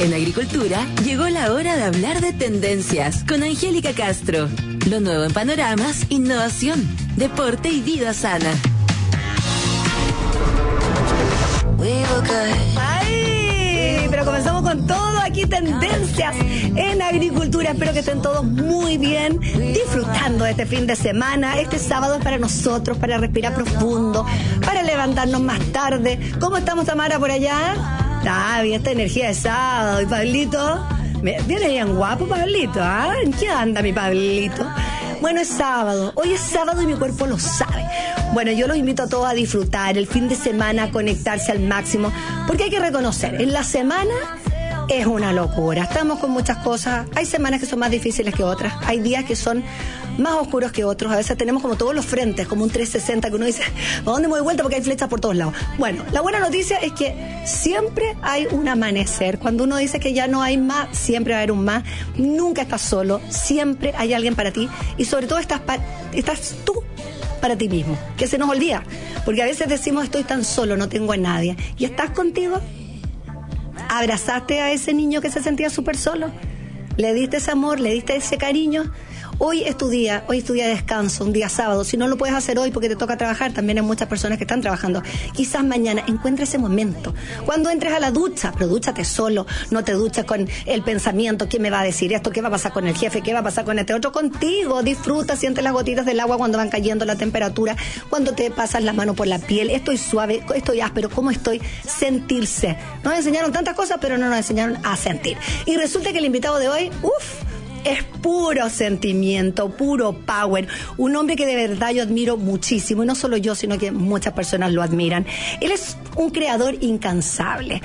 En agricultura, llegó la hora de hablar de tendencias con Angélica Castro. Lo nuevo en panoramas, innovación, deporte y vida sana. ¡Ay! Pero comenzamos con todo aquí, tendencias en agricultura. Espero que estén todos muy bien, disfrutando de este fin de semana. Este sábado es para nosotros, para respirar profundo, para levantarnos más tarde. ¿Cómo estamos, Tamara, por allá? Bien, esta energía de sábado. ¿Y Pablito? Viene bien guapo, Pablito, ¿ah? ¿En qué anda mi Pablito? Bueno, es sábado. Hoy es sábado y mi cuerpo lo sabe. Bueno, yo los invito a todos a disfrutar el fin de semana, a conectarse al máximo, porque hay que reconocer, en la semana es una locura. Estamos con muchas cosas. Hay semanas que son más difíciles que otras. Hay días que son más oscuros que otros. A veces tenemos como todos los frentes, como un 360 que uno dice, ¿a dónde me doy vuelta? Porque hay flechas por todos lados. Bueno, la buena noticia es que siempre hay un amanecer. Cuando uno dice que ya no hay más, siempre va a haber un más. Nunca estás solo. Siempre hay alguien para ti. Y sobre todo estás tú para ti mismo. Que se nos olvida. Porque a veces decimos, estoy tan solo, no tengo a nadie. ¿Y estás contigo? ¿Abrazaste a ese niño que se sentía súper solo? ¿Le diste ese amor? ¿Le diste ese cariño? Hoy es tu día de descanso, un día sábado. Si no lo puedes hacer hoy porque te toca trabajar, también hay muchas personas que están trabajando. Quizás mañana encuentra ese momento. Cuando entres a la ducha, pero dúchate solo, no te duches con el pensamiento, ¿quién me va a decir esto? ¿Qué va a pasar con el jefe? ¿Qué va a pasar con este otro? Contigo, disfruta, siente las gotitas del agua cuando van cayendo, la temperatura, cuando te pasas la mano por la piel. Estoy suave, estoy áspero, ¿cómo estoy? Sentirse. Nos enseñaron tantas cosas, pero no nos enseñaron a sentir. Y resulta que el invitado de hoy, es puro sentimiento, puro power. Un hombre que de verdad yo admiro muchísimo, y no solo yo, sino que muchas personas lo admiran. Él es un creador incansable.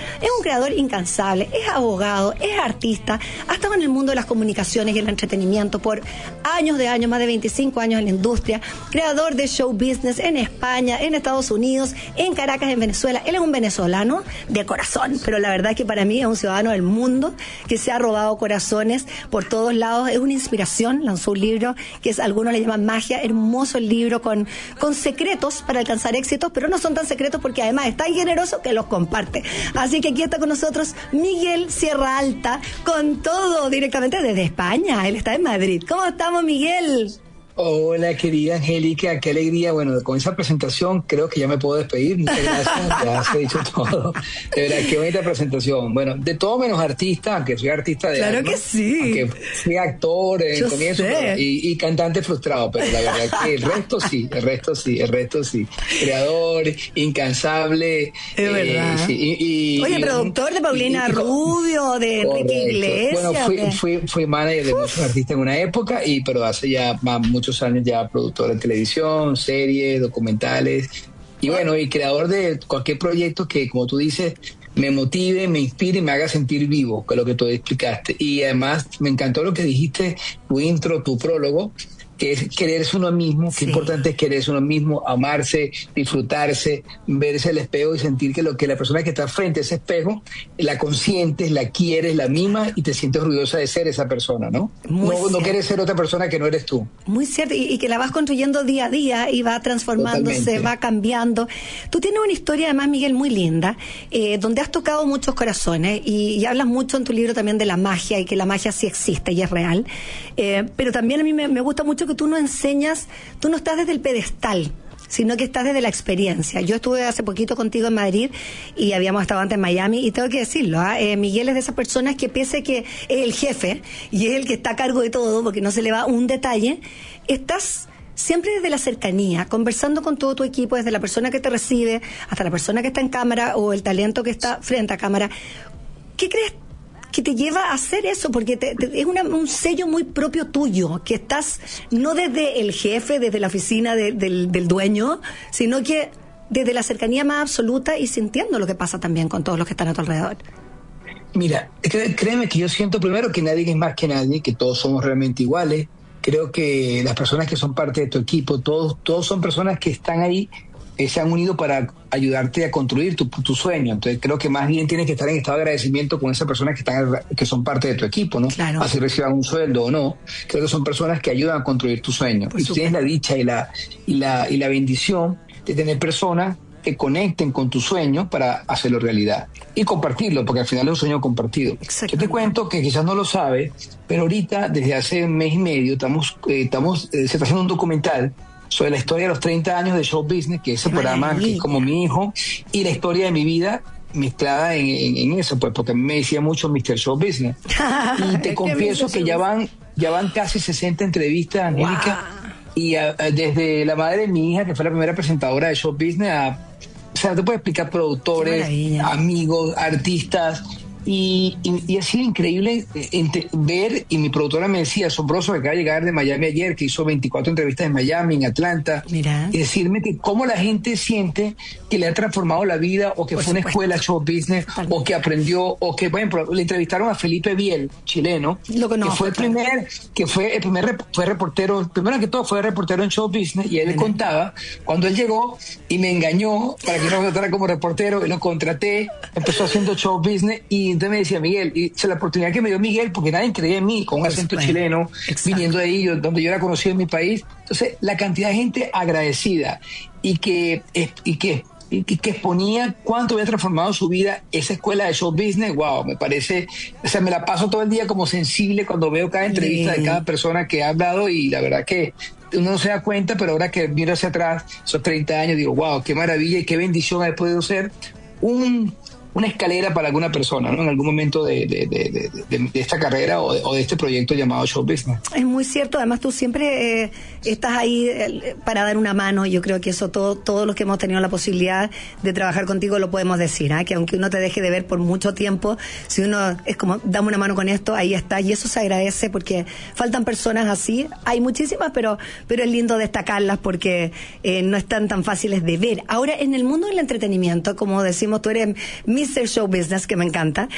Es abogado, es artista, ha estado en el mundo de las comunicaciones y el entretenimiento por años, más de 25 años en la industria, creador de show business en España, en Estados Unidos, en Caracas, en Venezuela. Él es un venezolano de corazón, pero la verdad es que para mí es un ciudadano del mundo que se ha robado corazones por todos lados. Es una inspiración, lanzó un libro que algunos le llaman magia, hermoso el libro con secretos para alcanzar éxitos, pero no son tan secretos porque además es tan generoso que los comparte. Así que aquí está con nosotros Miguel Sierra Alta, con todo directamente desde España. Él está en Madrid. ¿Cómo estamos, Miguel? Hola, querida Angélica, qué alegría. Bueno, con esa presentación creo que ya me puedo despedir. Muchas gracias, ya se ha dicho todo. De verdad, qué bonita presentación. Bueno, de todo menos artista, aunque soy artista de Claro alma, que sí. aunque fui actor en el comienzo y cantante frustrado, pero la verdad que el resto sí. Creador, incansable. Es verdad. Sí, Oye, productor de Paulina Rubio, de Enrique Iglesias. Bueno, fui manager de muchos artistas en una época, pero hace ya muchos años ya productor de televisión, series, documentales y bueno, y creador de cualquier proyecto que, como tú dices, me motive, me inspire y me haga sentir vivo, que es lo que tú explicaste. Y además me encantó lo que dijiste, tu intro, tu prólogo, que es quererse uno mismo. Qué importante es quererse uno mismo, amarse, disfrutarse, verse al espejo y sentir que lo que la persona que está frente a ese espejo la consientes, la quieres, la mimas y te sientes orgullosa de ser esa persona, ¿no? No quieres ser otra persona que no eres tú. Muy cierto, y que la vas construyendo día a día y va transformándose, totalmente. Va cambiando. Tú tienes una historia además, Miguel, muy linda, donde has tocado muchos corazones y hablas mucho en tu libro también de la magia y que la magia sí existe y es real, pero también a mí me gusta mucho que tú no enseñas, tú no estás desde el pedestal, sino que estás desde la experiencia. Yo estuve hace poquito contigo en Madrid y habíamos estado antes en Miami y tengo que decirlo, Miguel es de esas personas que pese que es el jefe y es el que está a cargo de todo porque no se le va un detalle, estás siempre desde la cercanía, conversando con todo tu equipo, desde la persona que te recibe hasta la persona que está en cámara o el talento que está frente a cámara. ¿Qué crees que te lleva a hacer eso? Porque es un sello muy propio tuyo, que estás no desde el jefe, desde la oficina del dueño, sino que desde la cercanía más absoluta y sintiendo lo que pasa también con todos los que están a tu alrededor. Mira, créeme que yo siento primero que nadie es más que nadie, que todos somos realmente iguales. Creo que las personas que son parte de tu equipo, todos son personas que están ahí, se han unido para ayudarte a construir tu sueño. Entonces creo que más bien tienes que estar en estado de agradecimiento con esas personas que son parte de tu equipo, ¿no? Claro. Así reciban un sueldo o no. Creo que son personas que ayudan a construir tu sueño. Y tú tienes la dicha y la bendición de tener personas conecten con tus sueños para hacerlo realidad y compartirlo, porque al final es un sueño compartido. Yo te cuento que quizás no lo sabes, pero ahorita, desde hace un mes y medio, se está haciendo un documental sobre la historia de los 30 años de Show Business, que es ese programa que es como mi hijo, y la historia de mi vida mezclada en eso, pues, porque a mí me decía mucho Mr. Show Business. Y te confieso que ya van casi 60 entrevistas, Angélica, y desde la madre de mi hija, que fue la primera presentadora de Show Business, o sea, te puedo explicar productores, amigos, artistas, y ha sido increíble ver, y mi productora me decía, asombroso, que acaba de llegar de Miami ayer, que hizo 24 entrevistas en Miami, en Atlanta, y decirme que cómo la gente siente que le ha transformado la vida, o que fue una escuela Show Business, o que aprendió, o que, por ejemplo, le entrevistaron a Felipe Biel, chileno, que fue reportero, primero que todo fue reportero en Show Business, y él contaba cuando él llegó y me engañó para que no me tratara como reportero, y lo contraté, empezó haciendo Show Business, y entonces me decía Miguel, y la oportunidad que me dio Miguel, porque nadie creía en mí, con un acento chileno, viniendo de ahí, donde yo era conocido en mi país. Entonces, la cantidad de gente agradecida y que exponía cuánto había transformado su vida esa escuela de Show Business, wow, me parece, o sea, me la paso todo el día como sensible cuando veo cada entrevista de cada persona que ha hablado, y la verdad que uno no se da cuenta, pero ahora que miro hacia atrás, esos 30 años, digo, wow, qué maravilla y qué bendición haber podido ser una escalera para alguna persona, ¿no? En algún momento de esta carrera o de este proyecto llamado Show Business. Es muy cierto, además tú siempre estás ahí para dar una mano. Yo creo que eso todos los que hemos tenido la posibilidad de trabajar contigo lo podemos decir, ¿eh? Que aunque uno te deje de ver por mucho tiempo, si uno es como, dame una mano con esto, ahí está, y eso se agradece porque faltan personas así, hay muchísimas, pero es lindo destacarlas porque no están tan fáciles de ver. Ahora, en el mundo del entretenimiento, como decimos, tú eres Mr. Show Business, que me encanta.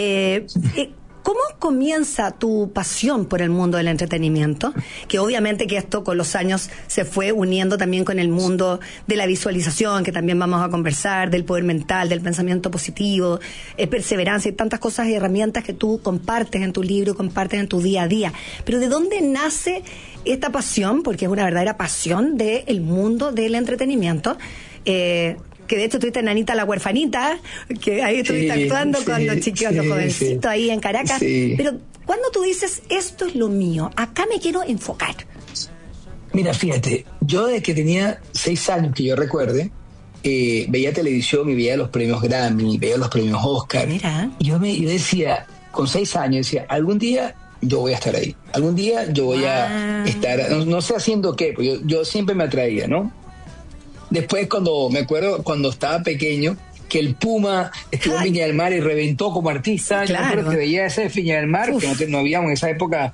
¿Cómo comienza tu pasión por el mundo del entretenimiento? Que obviamente que esto con los años se fue uniendo también con el mundo de la visualización, que también vamos a conversar, del poder mental, del pensamiento positivo, perseverancia y tantas cosas y herramientas que tú compartes en tu libro, compartes en tu día a día. Pero ¿de dónde nace esta pasión? Porque es una verdadera pasión del mundo del entretenimiento. Que de hecho tuviste en Anita la huerfanita, que ahí estuviste actuando cuando chiquito, jovencito, ahí en Caracas. Pero cuando tú dices, esto es lo mío, acá me quiero enfocar. Mira, fíjate, yo desde que tenía 6 años, que yo recuerde, veía televisión y veía los premios Grammy, veía los premios Oscar. Mira. Y yo decía, con 6 años, decía, algún día yo voy a estar ahí. Algún día yo voy a estar, no sé haciendo qué, pues yo siempre me atraía, ¿no? Después, me acuerdo cuando estaba pequeño, que el Puma estuvo en Viña del Mar y reventó como artista. Claro. Yo me acuerdo que veía ese de Viña del Mar, que no había en esa época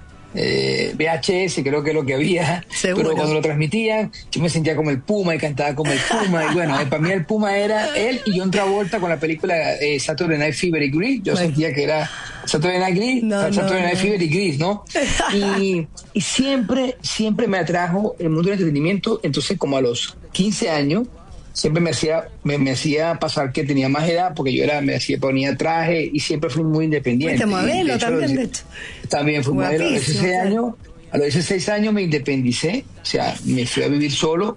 VHS, creo que es lo que había. ¿Seguro? Pero cuando lo transmitían, yo me sentía como el Puma y cantaba como el Puma. Y bueno, para mí el Puma era él y John Travolta con la película Saturday Night Fever y Grease. Yo sentía que era Saturday Night Fever y Grease, ¿no? Y siempre me atrajo el mundo del entretenimiento. Entonces, como a los 15 años, siempre me hacía pasar que tenía más edad, porque yo ponía traje y siempre fui muy independiente. Fuiste modelo también, de hecho. También fui modelo. A los 16 años me independicé, o sea, me fui a vivir solo.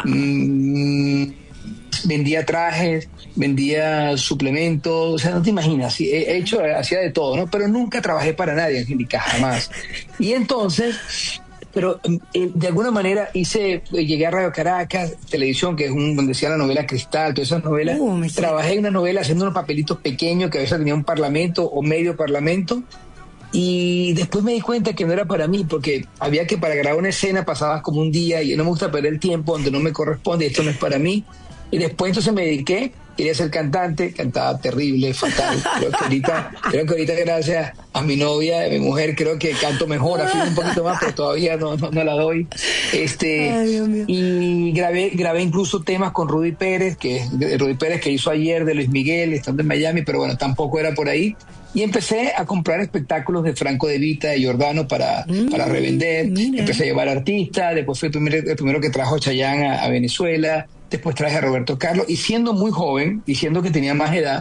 Wow. Vendía trajes, vendía suplementos, o sea, no te imaginas, hacía de todo, ¿no? Pero nunca trabajé para nadie, Angélica, jamás. Y entonces, pero de alguna manera llegué a Radio Caracas, televisión, que es donde hacía la novela Cristal, todas esas novelas. Trabajé en una novela haciendo unos papelitos pequeños que a veces tenía un parlamento o medio parlamento. Y después me di cuenta que no era para mí, porque había que para grabar una escena pasabas como un día y no me gusta perder el tiempo donde no me corresponde, esto no es para mí. Y después entonces me dediqué, quería ser cantante, cantaba terrible, fatal. Creo que ahorita gracias a mi novia, a mi mujer, creo que canto mejor, afino un poquito más, pero todavía no la doy. Ay, Dios mío. Y grabé incluso temas con Rudy Pérez, que hizo ayer de Luis Miguel, estando en Miami, pero bueno, tampoco era por ahí. Y empecé a comprar espectáculos de Franco De Vita, de Giordano para revender. Mira. Empecé a llevar artistas, después fui el primero que trajo a Chayanne a Venezuela, después traje a Roberto Carlos, y siendo muy joven, diciendo que tenía más edad,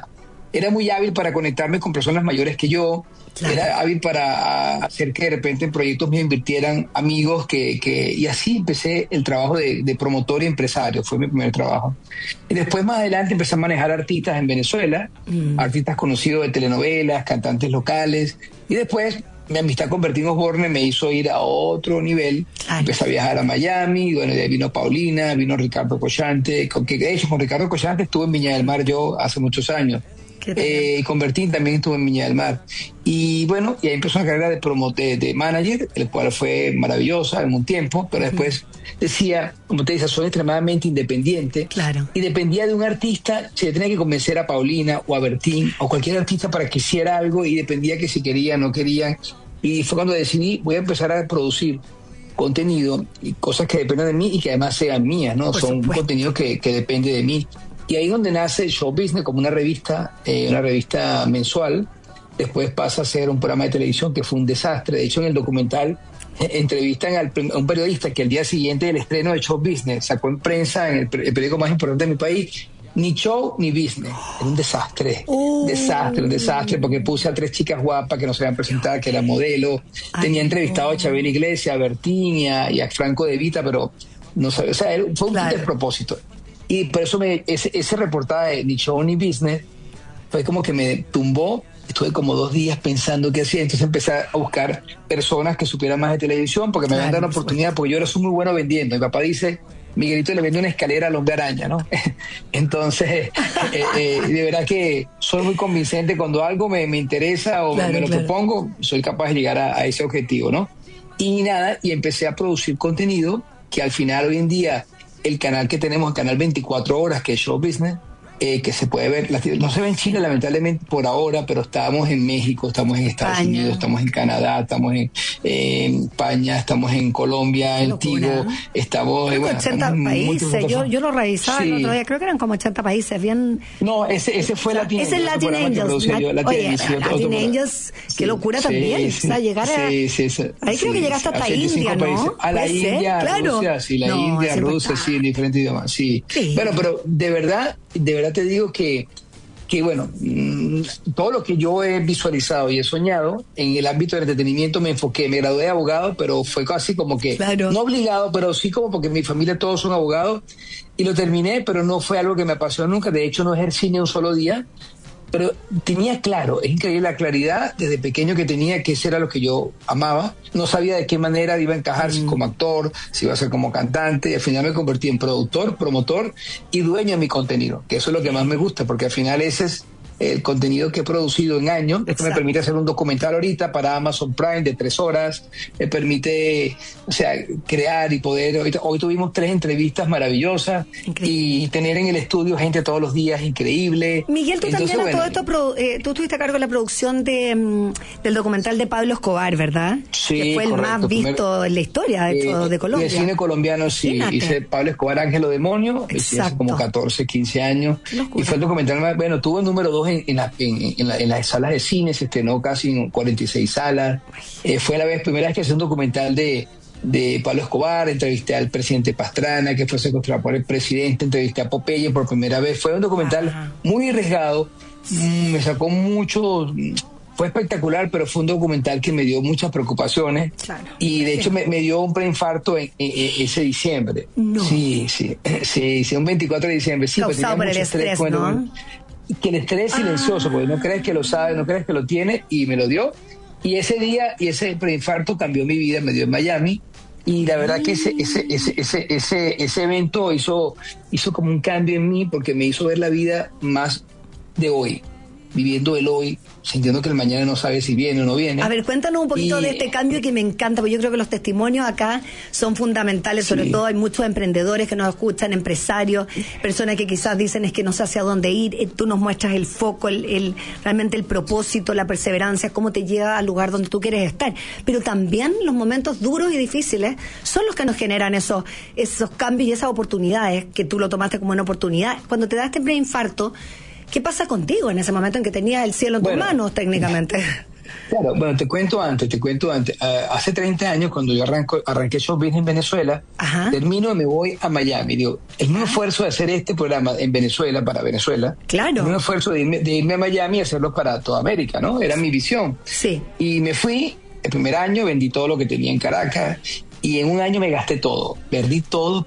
era muy hábil para conectarme con personas mayores que yo. Claro. Era hábil para hacer que de repente en proyectos me invirtieran amigos y así empecé el trabajo de promotor y empresario, fue mi primer trabajo. Y después más adelante empecé a manejar artistas en Venezuela, artistas conocidos de telenovelas, cantantes locales, y después mi amistad con Bertín Osborne me hizo ir a otro nivel. Ay. Empecé a viajar a Miami, bueno, de ahí vino Paulina, vino Ricardo Collante, de hecho con Ricardo Collante estuve en Viña del Mar yo hace muchos años. Con Bertín también estuve en Viña del Mar. Y bueno, y ahí empezó una carrera de manager, el cual fue maravillosa en un tiempo, pero después decía, como te dice, soy extremadamente independiente. Claro. Y dependía de un artista, se tenía que convencer a Paulina o a Bertín o cualquier artista para que hiciera algo, y dependía que si querían o no querían. Y fue cuando decidí, voy a empezar a producir contenido y cosas que dependen de mí y que además sean mías, ¿no? Son un contenido que depende de mí. Y ahí es donde nace Show Business como una revista mensual. Después pasa a ser un programa de televisión que fue un desastre. De hecho, en el documental entrevistan a un periodista que al día siguiente del estreno de Show Business sacó en prensa, en el periódico más importante de mi país, ni show ni business. Era un desastre. Un desastre, porque puse a 3 chicas guapas que no se habían presentado, que eran modelos. Tenía entrevistado a Chabela Iglesias, a Bertín y a Franco De Vita, pero no sabía. O sea, fue un despropósito. Y por eso ese reportaje de Ni Show Ni Business fue como que me tumbó. Estuve como 2 días pensando qué hacía. Entonces empecé a buscar personas que supieran más de televisión, porque me habían dado una oportunidad, porque yo era muy bueno vendiendo. Mi papá dice, Miguelito le vende una escalera al hombre araña, ¿no? Entonces, de verdad que soy muy convincente. Cuando algo me interesa o me lo propongo, soy capaz de llegar a ese objetivo, ¿no? Y nada, y empecé a producir contenido que al final hoy en día el canal que tenemos, el canal 24 horas, que es Show Business, que se puede ver, no se ve en Chile lamentablemente por ahora, pero estamos en México, estamos en Estados Unidos, estamos en Canadá, estamos en España, estamos en Colombia, en Tigo, estamos en 80 países. Yo lo revisaba el otro día, creo que eran como 80 países, bien. No, ese fue Latin Angels. Ese es Latin Angels. Latin Angels, qué locura también. O sea, llegar a. Ahí creo que llegaste hasta India, ¿no? A la India, Rusia, sí, India, Rusia, sí, en diferentes idiomas, sí. Bueno, pero de verdad te digo que bueno, todo lo que yo he visualizado y he soñado en el ámbito del entretenimiento me enfoqué. Me gradué de abogado, pero fue casi como que, no obligado, pero sí como porque en mi familia todos son abogados, y lo terminé, pero no fue algo que me apasionó nunca. De hecho, no ejercí ni un solo día, pero tenía claro, es increíble la claridad desde pequeño que tenía, que eso era lo que yo amaba. No sabía de qué manera iba a encajar, si como actor, si iba a ser como cantante, y al final me convertí en productor, promotor y dueño de mi contenido, que eso es lo que más me gusta, porque al final ese es el contenido que he producido en años. Esto me permite hacer un documental ahorita para Amazon Prime de 3 horas, me permite, o sea, crear y poder. Hoy tuvimos 3 entrevistas maravillosas, y tener en el estudio gente todos los días increíble. Miguel, tú también todo esto, tú estuviste a cargo de la producción del documental de Pablo Escobar, ¿verdad? Sí, que fue correcto. el más visto en la historia de Colombia. El cine colombiano, sí. Fíjate. Hice Pablo Escobar, Ángel o Demonio, hice hace como 14, 15 años. Y fue el documental más, bueno, tuvo el número 2 en las salas de cine, se estrenó casi en 46 salas. Fue la primera vez que hice un documental de Pablo Escobar. Entrevisté al presidente Pastrana, que fue secuestrado por el presidente, entrevisté a Popeye por primera vez. Fue un documental muy arriesgado, me sacó mucho, fue espectacular, pero fue un documental que me dio muchas preocupaciones, y de hecho me dio un preinfarto ese diciembre. Sí, un 24 de diciembre. Sí, causado por el estrés, ¿no? Que el estrés silencioso, porque no crees que lo sabe, no crees que lo tiene, y me lo dio. Y ese día, y ese preinfarto cambió mi vida, me dio en Miami, y la verdad que ese evento hizo como un cambio en mí, porque me hizo ver la vida más de hoy, viviendo el hoy, sintiendo que el mañana no sabe si viene o no viene. A ver, cuéntanos un poquito de este cambio que me encanta, porque yo creo que los testimonios acá son fundamentales, sobre todo hay muchos emprendedores que nos escuchan, empresarios, personas que quizás dicen es que no sé hacia dónde ir. Tú nos muestras el foco, realmente el propósito, la perseverancia, cómo te lleva al lugar donde tú quieres estar. Pero también los momentos duros y difíciles son los que nos generan esos cambios y esas oportunidades, que tú lo tomaste como una oportunidad. Cuando te da este preinfarto, ¿qué pasa contigo en ese momento en que tenías el cielo en tus manos técnicamente? Claro, bueno, te cuento antes. Hace 30 años, cuando yo arranqué Show Business en Venezuela, termino y me voy a Miami. Digo, el mismo esfuerzo de hacer este programa en Venezuela, para Venezuela, el mismo esfuerzo de irme a Miami y hacerlo para toda América, ¿no? Era mi visión. Sí. Y me fui, el primer año vendí todo lo que tenía en Caracas, y en un año me gasté todo. Perdí todo.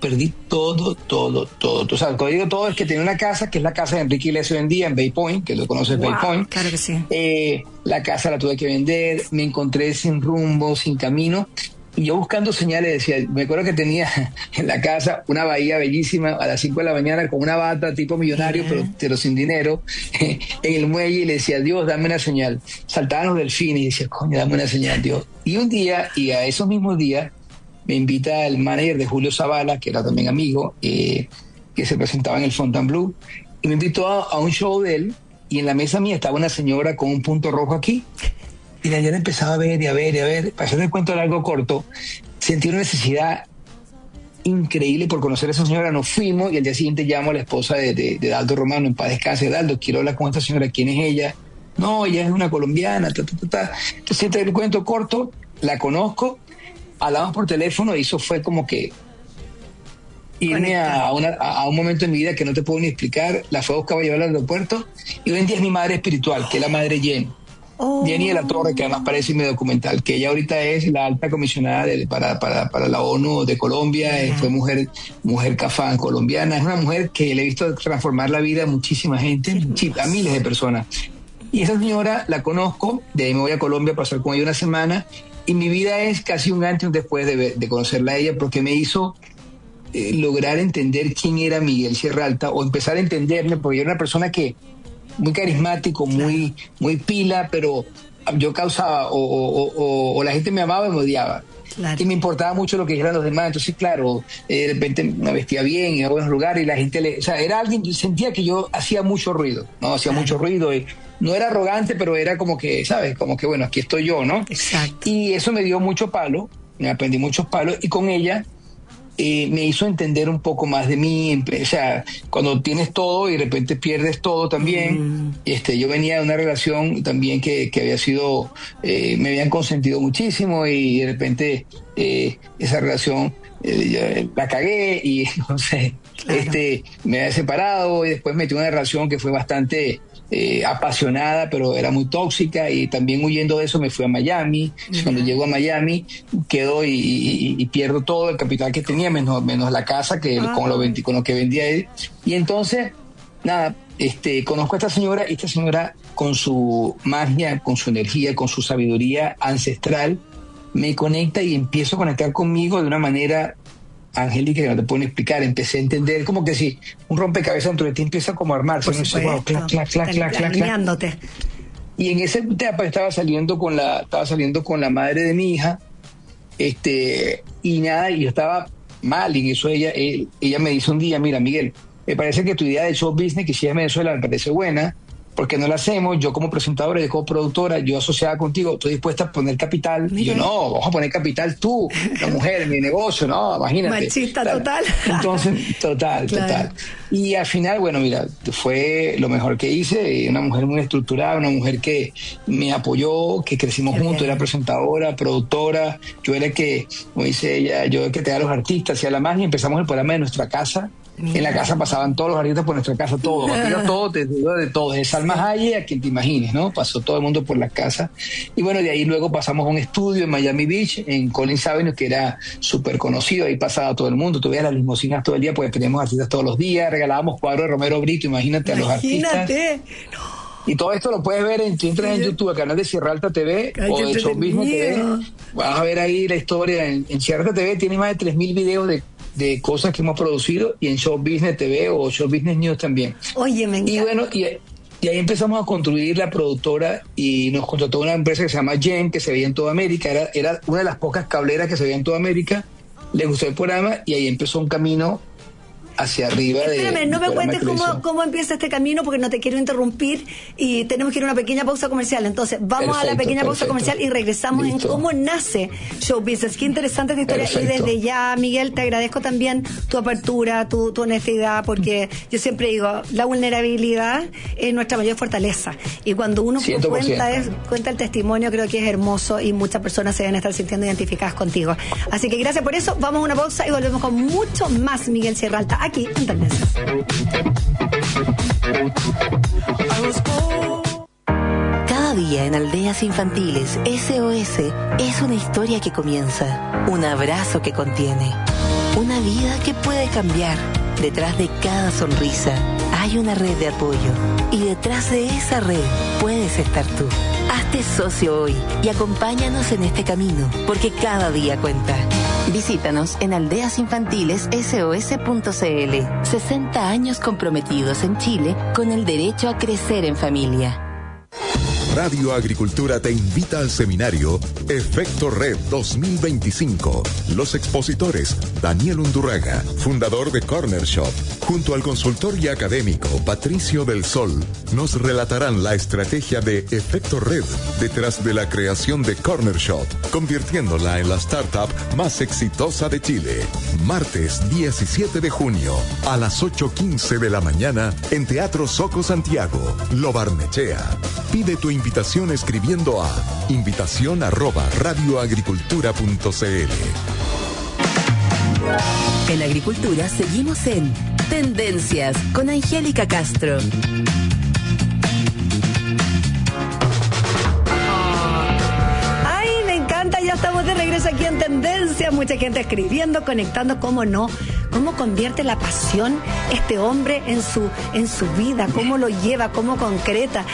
Tú sabes, cuando digo todo es que tenía una casa, que es la casa de Enrique Iglesias hoy en día, en Bay Point, que lo conoces, Bay Point. Claro que sí. La casa la tuve que vender, me encontré sin rumbo, sin camino. Y yo buscando señales decía, me acuerdo que tenía en la casa una bahía bellísima a las 5 de la mañana con una bata tipo millonario, pero sin dinero, en el muelle, y le decía, Dios, dame una señal. Saltaban los delfines y decía, coño, dame una señal, Dios. Y un día, y a esos mismos días, me invita el manager de Julio Zavala, que era también amigo, que se presentaba en el Fontainebleau, y me invitó a un show de él, y en la mesa mía estaba una señora con un punto rojo aquí, y la señora empezaba a ver, para hacer el cuento largo corto, sentí una necesidad increíble por conocer a esa señora. Nos fuimos, y al día siguiente llamo a la esposa de Daldo Romano, en paz descanse. Daldo, quiero hablar con esta señora, ¿quién es ella? No, ella es una colombiana, Entonces, el cuento corto, la conozco, hablamos por teléfono, y eso fue como que irme a un momento en mi vida que no te puedo ni explicar. La fue a buscar, a llevarla al aeropuerto, y hoy en día es mi madre espiritual, que es la madre Jen. Jenny de la Torre, que además parece en mi documental, que ella ahorita es la alta comisionada para la ONU de Colombia. Fue mujer Cafán colombiana. Es una mujer que le he visto transformar la vida a muchísima gente, a miles de personas. Y esa señora la conozco, de ahí me voy a Colombia a pasar con ella una semana, y mi vida es casi un antes y un después de conocerla a ella, porque me hizo lograr entender quién era Miguel Sierra Alta, o empezar a entenderme, porque yo era una persona que muy carismático, muy pila, pero yo causaba, o la gente me amaba o me odiaba. Claro. Y me importaba mucho lo que dijeran los demás. Entonces, claro, de repente me vestía bien, iba a buenos lugares, y la gente era alguien, yo sentía que yo hacía mucho ruido, ¿no? Hacía mucho ruido, y no era arrogante, pero era como que, ¿sabes? Como que, bueno, aquí estoy yo, ¿no? Exacto. Y eso me dio mucho palo, me aprendí muchos palos, y con ella me hizo entender un poco más de mí. O sea, cuando tienes todo y de repente pierdes todo también. Yo venía de una relación también que había sido, me habían consentido muchísimo, y de repente esa relación la cagué, y entonces me había separado, y después metí una relación que fue bastante apasionada, pero era muy tóxica, y también huyendo de eso me fui a Miami. Cuando llego a Miami quedo y pierdo todo el capital que tenía, menos la casa con lo que vendía él. Y entonces, nada, conozco a esta señora, y esta señora, con su magia, con su energía, con su sabiduría ancestral, me conecta y empiezo a conectar conmigo de una manera, Angélica, que no te puedo explicar. Empecé a entender como que si un rompecabezas dentro de ti empieza como a armarse, no sé, wow, clac. Y en ese etapa estaba saliendo con la madre de mi hija, y nada, y yo estaba mal, y en eso ella me dice un día, mira, Miguel, me parece que tu idea de show business que hiciste en Venezuela me parece buena, ¿por qué no la hacemos? Yo como presentadora, yo como productora, yo asociada contigo, estoy dispuesta a poner capital. Y yo, no, vamos a poner capital tú, la mujer, en mi negocio, no, imagínate. Machista total. Entonces, total. Y al final, bueno, mira, fue lo mejor que hice, una mujer muy estructurada, una mujer que me apoyó, que crecimos juntos, era presentadora, productora, yo era el que, como dice ella, yo era el que tenía a los artistas, hacía la magia, y empezamos el programa de nuestra casa. En la casa pasaban todos los artistas por nuestra casa, todo, de todo, de Salma Hayek a quien te imagines, ¿no? Pasó todo el mundo por la casa. Y bueno, de ahí luego pasamos a un estudio en Miami Beach, en Collins Avenue, que era súper conocido, ahí pasaba todo el mundo, tú veías las limusinas todo el día, pues teníamos artistas todos los días, regalábamos cuadros de Romero Brito, imagínate a los artistas. Y todo esto lo puedes ver si entras en YouTube, el canal de Sierra Alta TV o de Show Business TV. Vas a ver ahí la historia. En Sierra Alta TV tiene más de 3.000 videos de cosas que hemos producido, y en Show Business TV o Show Business News también. Oye, me encanta. Y bueno, y ahí empezamos a construir la productora, y nos contrató una empresa que se llama Jen, que se veía en toda América, era una de las pocas cableras que se veía en toda América. Le gustó el programa, y ahí empezó un camino hacia arriba. Espérame, no me cuentes cómo empieza este camino, porque no te quiero interrumpir y tenemos que ir a una pequeña pausa comercial. Entonces, vamos a la pequeña pausa comercial y regresamos. Listo. En cómo nace Show Business. Qué interesante esta historia. Perfecto. Y desde ya, Miguel, te agradezco también tu apertura, tu honestidad, porque yo siempre digo, la vulnerabilidad es nuestra mayor fortaleza. Y cuando uno cuenta el testimonio, creo que es hermoso y muchas personas se deben estar sintiendo identificadas contigo. Así que gracias por eso. Vamos a una pausa y volvemos con mucho más Miguel Sierra Alta aquí en Tendencias. Cada día en Aldeas Infantiles SOS es una historia que comienza, un abrazo que contiene, una vida que puede cambiar. Detrás de cada sonrisa hay una red de apoyo y detrás de esa red puedes estar tú. Hazte socio hoy y acompáñanos en este camino, porque cada día cuenta. Visítanos en aldeasinfantilessos.cl. 60 años comprometidos en Chile con el derecho a crecer en familia. Radio Agricultura te invita al seminario Efecto Red 2025. Los expositores: Daniel Undurraga, fundador de Corner Shop, junto al consultor y académico Patricio del Sol, nos relatarán la estrategia de Efecto Red detrás de la creación de Corner Shop, convirtiéndola en la startup más exitosa de Chile. Martes 17 de junio a las 8:15 de la mañana en Teatro Soco Santiago, Lo Barnechea. Pide tu invitación escribiendo a invitación@radioagricultura.cl. En Agricultura seguimos en Tendencias con Angélica Castro. ¡Ay, me encanta! Ya estamos de regreso aquí en Tendencias. Mucha gente escribiendo, conectando, ¿cómo no? ¿Cómo convierte la pasión este hombre en su vida? ¿Cómo lo lleva? ¿Cómo concreta?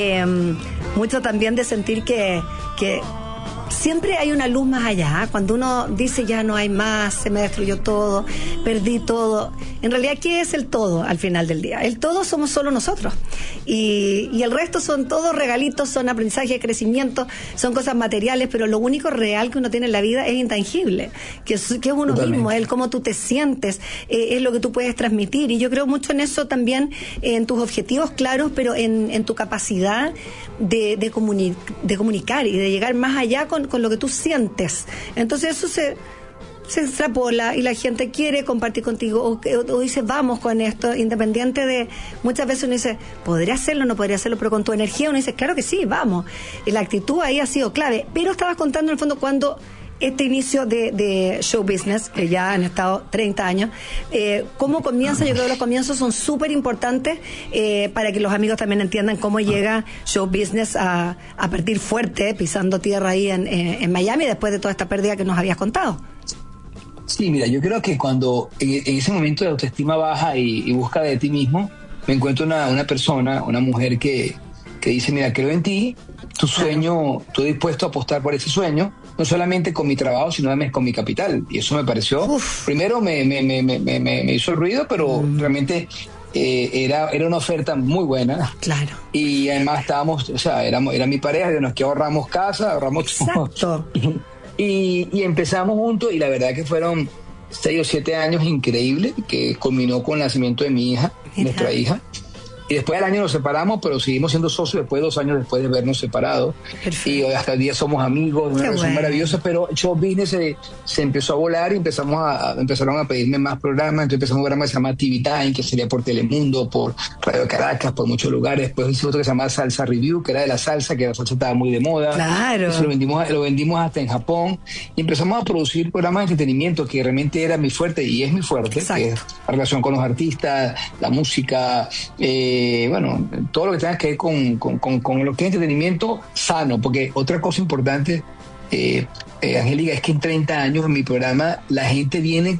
Mucho también de sentir que siempre hay una luz más allá. Cuando uno dice ya no hay más, se me destruyó todo, perdí todo. En realidad, ¿qué es el todo al final del día? El todo somos solo nosotros. Y el resto son todos regalitos, son aprendizaje, crecimiento, son cosas materiales, pero lo único real que uno tiene en la vida es intangible, que es uno mismo, el cómo tú te sientes, es lo que tú puedes transmitir. Y yo creo mucho en eso también, en tus objetivos claros, pero en tu capacidad de comunicar y de llegar más allá con lo que tú sientes. Entonces eso se extrapola y la gente quiere compartir contigo o dice vamos con esto, independiente de, muchas veces uno dice podría hacerlo, no podría hacerlo, pero con tu energía uno dice claro que sí, vamos, y la actitud ahí ha sido clave. Pero estabas contando en el fondo cuando este inicio de Show Business, que ya han estado 30 años, ¿cómo comienza? Yo creo que los comienzos son súper importantes para que los amigos también entiendan cómo llega Show Business a partir fuerte, pisando tierra ahí en Miami, después de toda esta pérdida que nos habías contado. Sí, mira, yo creo que cuando en ese momento de autoestima baja y busca de ti mismo, me encuentro una persona, una mujer que dice, mira, creo en ti, tu sueño, estoy dispuesto a apostar por ese sueño, no solamente con mi trabajo, sino además con mi capital. Y eso me pareció, primero me hizo ruido, pero realmente era una oferta muy buena. Claro. Y además era mi pareja, de los que ahorramos casa, ahorramos todo. Y empezamos juntos, y la verdad que fueron 6 o 7 años increíbles, que culminó con el nacimiento de mi hija, nuestra hija. Y después del año nos separamos, pero seguimos siendo socios después de 2 años después de vernos separados. Perfecto. Y hoy hasta el día somos amigos, una relación maravillosa, pero el Show Business se empezó a volar y empezaron a pedirme más programas. Entonces empezamos un programa que se llama TV Time, que sería por Telemundo, por Radio Caracas, por muchos lugares. Después hicimos otro que se llamaba Salsa Review, que era de la salsa, que la salsa estaba muy de moda. Claro. Eso lo vendimos hasta en Japón. Y empezamos a producir programas de entretenimiento, que realmente era mi fuerte y es mi fuerte, exacto, que es la relación con los artistas, la música, todo lo que tenga que ver con lo que es entretenimiento sano, porque otra cosa importante, Angélica, es que en 30 años en mi programa la gente viene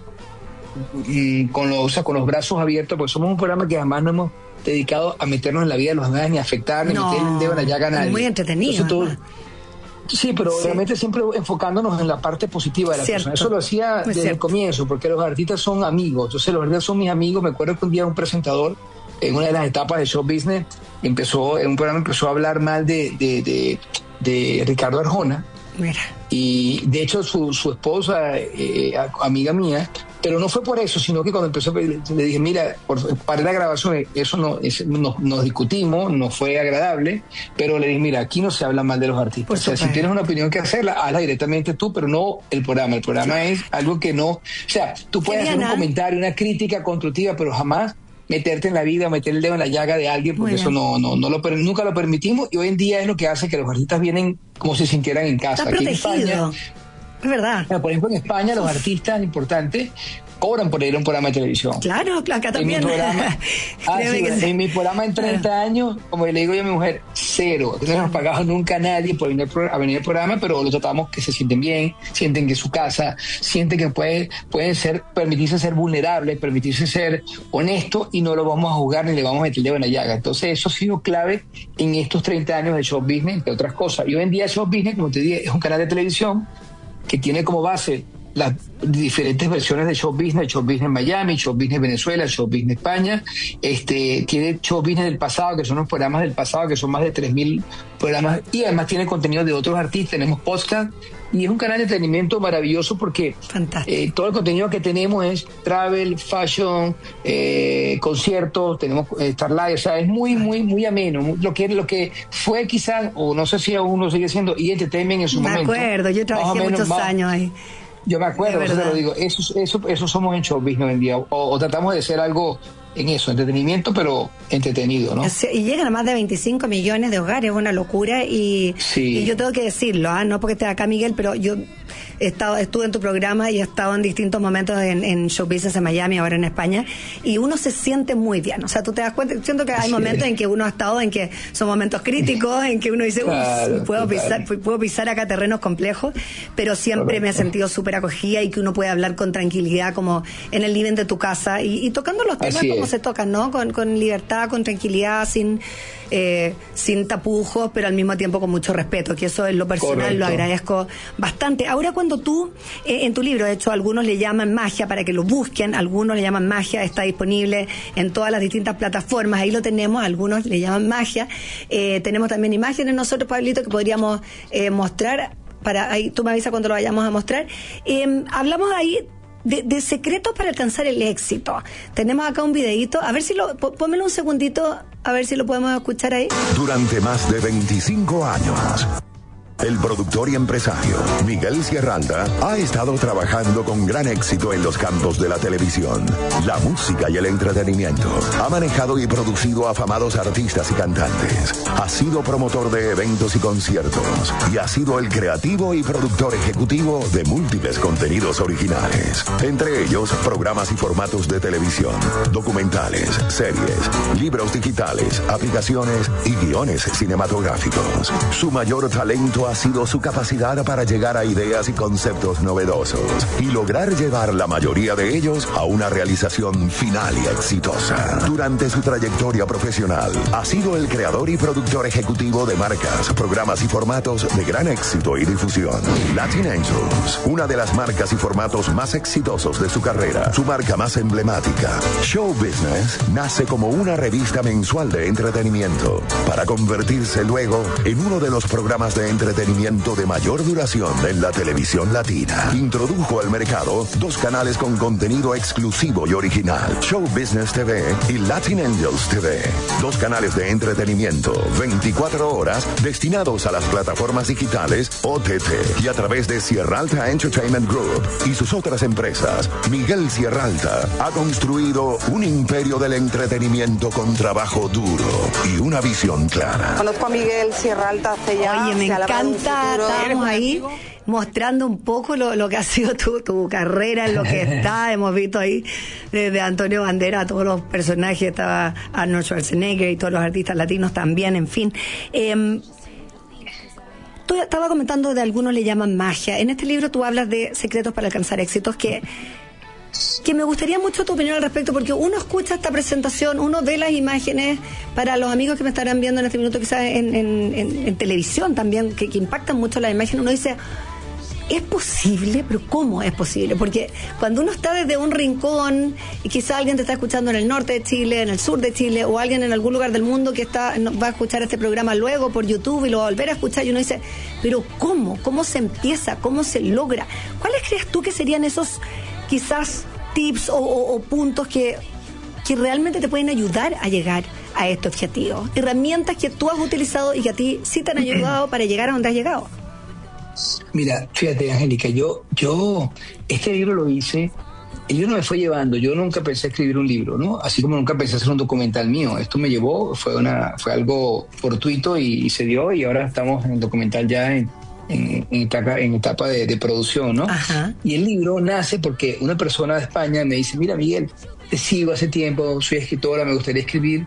con los brazos abiertos, porque somos un programa que jamás nos hemos dedicado a meternos en la vida de los demás, ni a afectar, ni meter el dedo en la llaga a nadie. Muy entretenido. Sí, pero realmente siempre enfocándonos en la parte positiva de la persona. Eso lo hacía desde el comienzo, porque los artistas son amigos. Entonces los artistas son mis amigos. Me acuerdo que un día un presentador, en una de las etapas de Show Business, empezó a hablar mal de Ricardo Arjona. Mira. Y de hecho su esposa, amiga mía, pero no fue por eso, sino que cuando empezó le dije, mira, para la grabación, eso nos discutimos, no fue agradable, pero le dije, mira, aquí no se habla mal de los artistas. O sea, si tienes una opinión que hacerla, hazla directamente tú, pero no el programa. El programa es algo que no, o sea, tú puedes hacer un comentario, una crítica constructiva, pero jamás meterte en la vida, meter el dedo en la llaga de alguien, porque eso nunca lo permitimos, y hoy en día es lo que hace que los artistas vienen como si se sintieran en casa. Está protegido. Aquí en España, es verdad. Por ejemplo, en España los artistas importantes cobran por ir a un programa de televisión. Claro, acá también. En mi programa en 30 años, como le digo yo a mi mujer, 0. No hemos pagado nunca a nadie por venir al programa, pero lo tratamos que se sienten bien, sienten que es su casa, sienten que pueden permitirse ser vulnerables, permitirse ser honestos, y no lo vamos a juzgar ni le vamos a meter el dedo en la llaga. Entonces eso ha sido clave en estos 30 años de Show Business, entre otras cosas. Y hoy en día Show Business, como te dije, es un canal de televisión que tiene como base las diferentes versiones de Show Business Miami, Show Business Venezuela, Show Business España, tiene Show Business del pasado, que son los programas del pasado, que son más de 3.000 programas, y además tiene contenido de otros artistas, tenemos podcast, y es un canal de entretenimiento maravilloso porque todo el contenido que tenemos es travel, fashion, conciertos, tenemos Starlight, o sea, es muy ameno, lo que fue quizás, o no sé si aún lo sigue siendo, y Entertainment en su momento. Me acuerdo, yo trabajé muchos años ahí. Yo me acuerdo, por eso lo digo, eso somos en Show Business hoy en día, o tratamos de ser algo en eso, entretenimiento, pero entretenido, ¿no? Y llegan a más de 25 millones de hogares, es una locura, y yo tengo que decirlo, no porque esté acá Miguel, pero yo estuve en tu programa y he estado en distintos momentos en Show Business en Miami, ahora en España, y uno se siente muy bien, o sea, tú te das cuenta, siento que hay momentos en que uno ha estado, en que son momentos críticos, en que uno dice, puedo pisar acá terrenos complejos, pero siempre me he sentido súper acogida, y que uno puede hablar con tranquilidad, como en el living de tu casa, y tocando los temas como se tocan, ¿no? Con libertad, con tranquilidad, sin tapujos, pero al mismo tiempo con mucho respeto, que eso en lo personal lo agradezco bastante. Ahora, cuando tú, en tu libro, de hecho, algunos le llaman magia, para que lo busquen, algunos le llaman magia, está disponible en todas las distintas plataformas, ahí lo tenemos, algunos le llaman magia, tenemos también imágenes nosotros, Pablito, que podríamos mostrar, ahí tú me avisas cuando lo vayamos a mostrar. Hablamos ahí de secretos para alcanzar el éxito. Tenemos acá un videíto, a ver si pónmelo un segundito, a ver si lo podemos escuchar ahí. Durante más de 25 años, el productor y empresario Miguel Sierralta ha estado trabajando con gran éxito en los campos de la televisión, la música y el entretenimiento. Ha manejado y producido a afamados artistas y cantantes. Ha sido promotor de eventos y conciertos. Y ha sido el creativo y productor ejecutivo de múltiples contenidos originales. Entre ellos, programas y formatos de televisión, documentales, series, libros digitales, aplicaciones y guiones cinematográficos. Su mayor talento ha sido su capacidad para llegar a ideas y conceptos novedosos y lograr llevar la mayoría de ellos a una realización final y exitosa. Durante su trayectoria profesional, ha sido el creador y productor ejecutivo de marcas, programas y formatos de gran éxito y difusión. Latin Angels, una de las marcas y formatos más exitosos de su carrera, su marca más emblemática. Show Business nace como una revista mensual de entretenimiento para convertirse luego en uno de los programas de entretenimiento de mayor duración en la televisión latina. Introdujo al mercado 2 canales con contenido exclusivo y original: Show Business TV y Latin Angels TV. 2 canales de entretenimiento 24 horas destinados a las plataformas digitales OTT y a través de Sierralta Entertainment Group y sus otras empresas. Miguel Sierralta ha construido un imperio del entretenimiento con trabajo duro y una visión clara. Conozco a Miguel Sierralta hace ya... Oye, me encanta, estábamos ahí mostrando un poco lo que ha sido tu carrera, en lo que está. Hemos visto ahí desde Antonio Banderas a todos los personajes, estaba Arnold Schwarzenegger y todos los artistas latinos también, en fin. Tú estabas comentando de algunos le llaman magia. En este libro tú hablas de secretos para alcanzar éxitos, que me gustaría mucho tu opinión al respecto, porque uno escucha esta presentación, uno ve las imágenes, para los amigos que me estarán viendo en este minuto, quizás en televisión también, que impactan mucho las imágenes, uno dice, ¿Es posible? ¿Pero cómo es posible? Porque cuando uno está desde un rincón y quizá alguien te está escuchando en el norte de Chile, en el sur de Chile, o alguien en algún lugar del mundo que va a escuchar este programa luego por YouTube y lo va a volver a escuchar, y uno dice, ¿pero cómo? ¿Cómo se empieza? ¿Cómo se logra? ¿Cuáles crees tú que serían esos quizás tips o puntos que realmente te pueden ayudar a llegar a este objetivo? Herramientas que tú has utilizado y que a ti sí te han ayudado para llegar a donde has llegado. Mira, fíjate, Angélica, yo este libro lo hice, el libro me fue llevando, yo nunca pensé escribir un libro, ¿no? Así como nunca pensé hacer un documental mío. Esto me llevó, fue algo fortuito y se dio, y ahora estamos en el documental ya en etapa de producción, ¿no? Ajá. Y el libro nace porque una persona de España me dice, mira, Miguel, te sigo hace tiempo, soy escritora, me gustaría escribir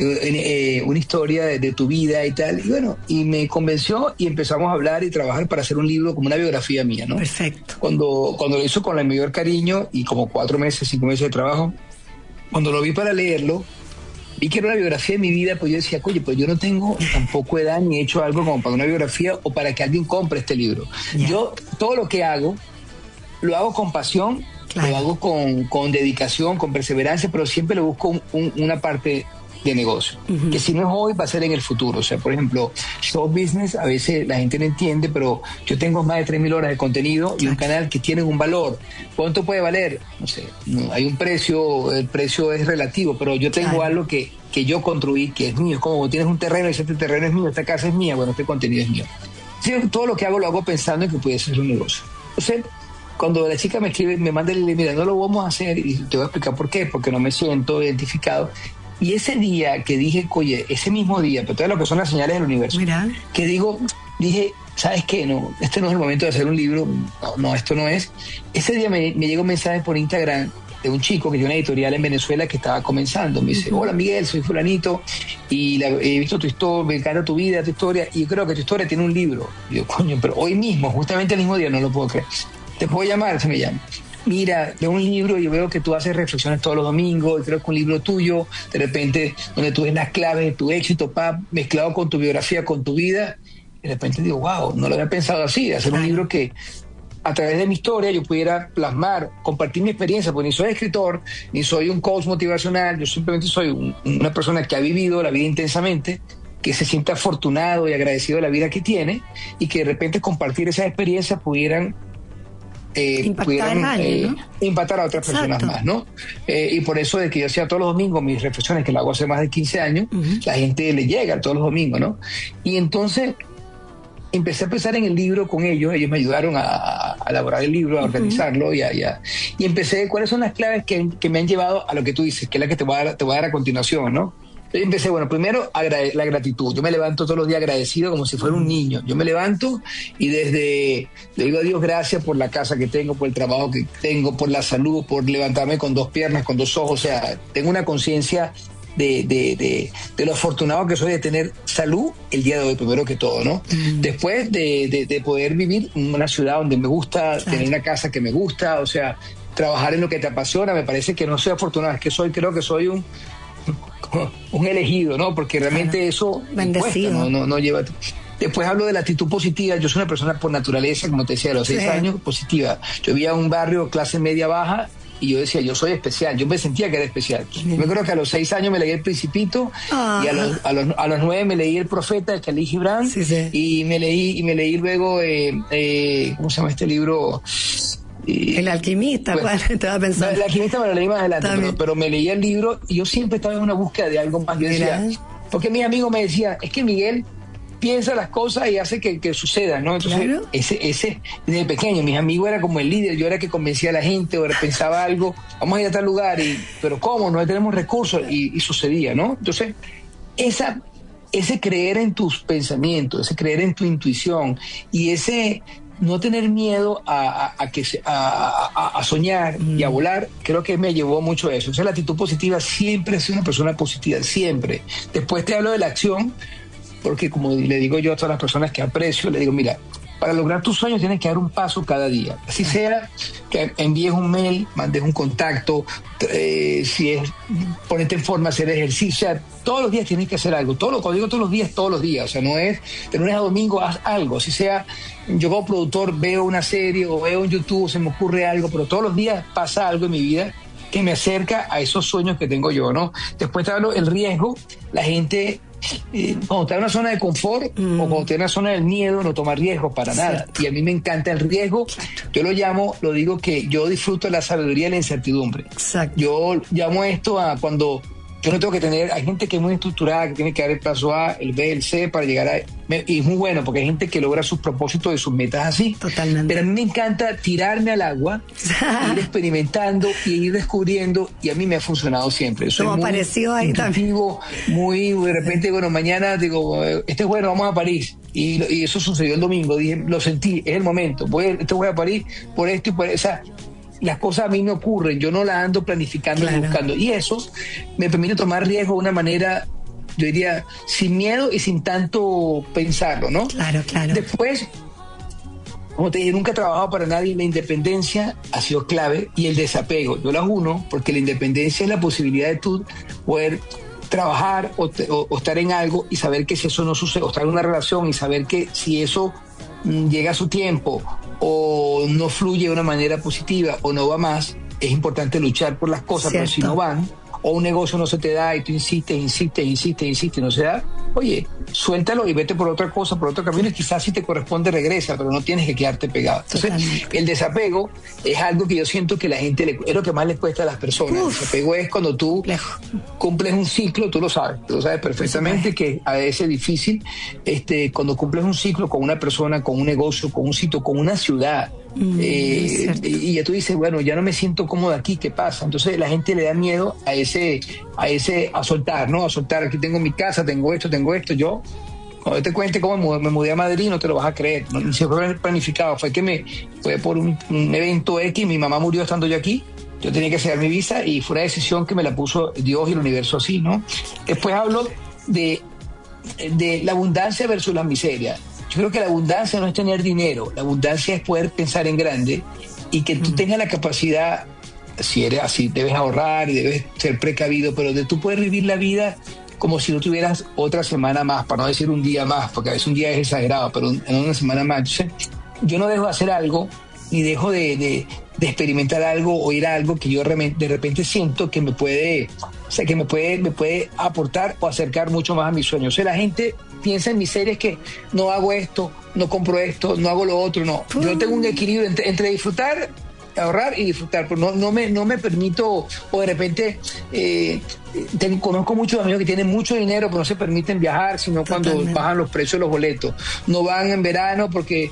una historia de tu vida y tal. Y bueno, y me convenció y empezamos a hablar y trabajar para hacer un libro como una biografía mía, ¿no? Perfecto. Cuando lo hizo con el mayor cariño y como 5 meses de trabajo, cuando lo vi para leerlo, vi que era una biografía de mi vida, pues yo decía, oye, pues yo no tengo tampoco edad ni he hecho algo como para una biografía o para que alguien compre este libro. Yeah. Yo todo lo que hago, lo hago con pasión, claro. Lo hago con dedicación, con perseverancia, pero siempre le busco una parte de negocio, que si no es hoy va a ser en el futuro. O sea, por ejemplo, show business a veces la gente no entiende, pero yo tengo más de 3.000 horas de contenido y un canal que tiene un valor. ¿Cuánto puede valer? No sé, no, hay un precio, el precio es relativo, pero yo tengo algo que yo construí, que es mío. Es como tienes un terreno y este terreno es mío, esta casa es mía, bueno, este contenido es mío. Sí, todo lo que hago lo hago pensando en que puede ser un negocio. Entonces, cuando la chica me escribe, me manda el mira, no lo vamos a hacer, y te voy a explicar por qué, porque no me siento identificado. Y ese día que dije, oye, ese mismo día, pero todo lo que son las señales del universo, mira, que dije, ¿sabes qué? No, este no es el momento de hacer un libro, no, esto no es. Ese día me llegó un mensaje por Instagram de un chico que tiene una editorial en Venezuela que estaba comenzando. Me dice, hola Miguel, soy fulanito, y he visto tu historia, me encanta tu vida, tu historia, y yo creo que tu historia tiene un libro. Y yo, coño, pero hoy mismo, justamente el mismo día, no lo puedo creer. ¿Te puedo llamar? Se me llama. Mira, de un libro, yo veo que tú haces reflexiones todos los domingos, y creo que un libro tuyo, de repente, donde tú ves las claves de tu éxito, mezclado con tu biografía, con tu vida, y de repente digo, wow, no lo había pensado así, de hacer un libro que a través de mi historia yo pudiera plasmar, compartir mi experiencia, porque ni soy escritor, ni soy un coach motivacional, yo simplemente soy una persona que ha vivido la vida intensamente, que se siente afortunado y agradecido de la vida que tiene, y que de repente compartir esas experiencias pudieran impactar a otras personas más, ¿no? Y por eso de que yo hacía todos los domingos mis reflexiones, que lo hago hace más de 15 años, la gente le llega todos los domingos, ¿no? Y entonces empecé a pensar en el libro con ellos me ayudaron a elaborar el libro, a organizarlo y empecé, ¿cuáles son las claves que me han llevado a lo que tú dices, que es la que te voy a dar a continuación, ¿no? Yo empecé, bueno, primero la gratitud. Yo me levanto todos los días agradecido como si fuera un niño. Yo me levanto y le digo a Dios gracias por la casa que tengo, por el trabajo que tengo, por la salud, por levantarme con 2 piernas, con 2 ojos. O sea, tengo una conciencia de lo afortunado que soy de tener salud el día de hoy, primero que todo, ¿no? Después de poder vivir en una ciudad donde me gusta, tener una casa que me gusta, o sea, trabajar en lo que te apasiona. Me parece que no soy afortunado, es que creo que soy un elegido, ¿no? Porque realmente eso bendecido. No lleva. Después hablo de la actitud positiva. Yo soy una persona por naturaleza, como te decía, a los 6 años, positiva. Yo vivía en un barrio clase media baja y yo decía, yo soy especial. Yo me sentía que era especial. Me acuerdo que a los 6 años me leí El Principito y a los 9 me leí El Profeta de Khalil Gibran y me leí luego ¿cómo se llama este libro? El alquimista, bueno, ¿cuál estaba pensando? El alquimista me lo leí más adelante, pero me leí el libro y yo siempre estaba en una búsqueda de algo más. Yo decía, porque mis amigos me decían, es que Miguel piensa las cosas y hace que sucedan, ¿no? Entonces, claro. ese desde pequeño, mis amigos era como el líder, yo era el que convencía a la gente, o pensaba algo, vamos a ir a tal lugar, pero ¿cómo? No tenemos recursos, y sucedía, ¿no? Entonces, ese creer en tus pensamientos, ese creer en tu intuición, y ese no tener miedo a soñar y a volar, creo que me llevó mucho a eso. O sea, la actitud positiva, siempre he sido una persona positiva, siempre. Después te hablo de la acción, porque como le digo yo a todas las personas que aprecio, le digo, mira, para lograr tus sueños tienes que dar un paso cada día. Así sea que envíes un mail, mandes un contacto, si es ponerte en forma, hacer ejercicio. O sea, todos los días tienes que hacer algo. Cuando digo todos los días. O sea, no es de lunes a domingo, haz algo. Si sea, yo como productor veo una serie o veo en YouTube, se me ocurre algo, pero todos los días pasa algo en mi vida que me acerca a esos sueños que tengo yo, ¿no? Después te hablo el riesgo. La gente, cuando está en una zona de confort o cuando está en una zona del miedo, no toma riesgos para nada. Y a mí me encanta el riesgo. Yo lo digo que yo disfruto de la sabiduría y la incertidumbre. Exacto. Yo llamo esto a cuando yo no tengo que tener, hay gente que es muy estructurada, que tiene que dar el paso A, el B, el C para llegar a... Y es muy bueno porque hay gente que logra sus propósitos y sus metas así. Totalmente. Pero a mí me encanta tirarme al agua, ir experimentando y ir descubriendo, y a mí me ha funcionado siempre. Soy como muy apareció ahí también. Muy de repente, bueno, mañana digo, bueno, vamos a París. Y eso sucedió el domingo, dije, lo sentí, es el momento, voy a París por esto y por eso. Las cosas a mí me ocurren, yo no las ando planificando y buscando. Y eso me permite tomar riesgo de una manera, yo diría, sin miedo y sin tanto pensarlo, ¿no? Claro. Después, como te dije, nunca he trabajado para nadie. La independencia ha sido clave y el desapego. Yo las uno porque la independencia es la posibilidad de tú poder trabajar o estar en algo y saber que si eso no sucede, o estar en una relación y saber que si eso llega a su tiempo o no fluye de una manera positiva o no va más, es importante luchar por las cosas. Cierto. Pero si no van, o un negocio no se te da y tú insistes y no se da, oye, suéltalo y vete por otra cosa, por otro camino, y quizás si te corresponde regresa, pero no tienes que quedarte pegado. Entonces, el desapego es algo que yo siento que la gente es lo que más les cuesta a las personas. El desapego es cuando tú cumples un ciclo, tú lo sabes perfectamente que a veces es difícil, cuando cumples un ciclo con una persona, con un negocio, con un sitio, con una ciudad, y ya tú dices, bueno, ya no me siento cómodo aquí, ¿qué pasa? Entonces la gente le da miedo a soltar, ¿no? A soltar, aquí tengo mi casa, tengo esto. Yo, cuando te cuente cómo me mudé a Madrid, no te lo vas a creer. No se fue planificado, fue por un evento X, mi mamá murió estando yo aquí, yo tenía que sacar mi visa y fue una decisión que me la puso Dios y el universo así, ¿no? Después hablo de la abundancia versus la miseria. Yo creo que la abundancia no es tener dinero, la abundancia es poder pensar en grande y que tú tengas la capacidad, si eres así, debes ahorrar y debes ser precavido, pero de tú poder vivir la vida como si no tuvieras otra semana más, para no decir un día más, porque a veces un día es exagerado, pero en una semana más. Entonces, yo no dejo de hacer algo, ni dejo de experimentar algo o ir a algo que yo de repente siento que me puede aportar o acercar mucho más a mis sueños. O sea, la gente piensa en mis series que no hago esto, no compro esto, no hago lo otro, no. Yo tengo un equilibrio entre disfrutar, ahorrar y disfrutar, pero no me permito, o de repente conozco muchos amigos que tienen mucho dinero pero no se permiten viajar, sino cuando bajan los precios de los boletos. No van en verano porque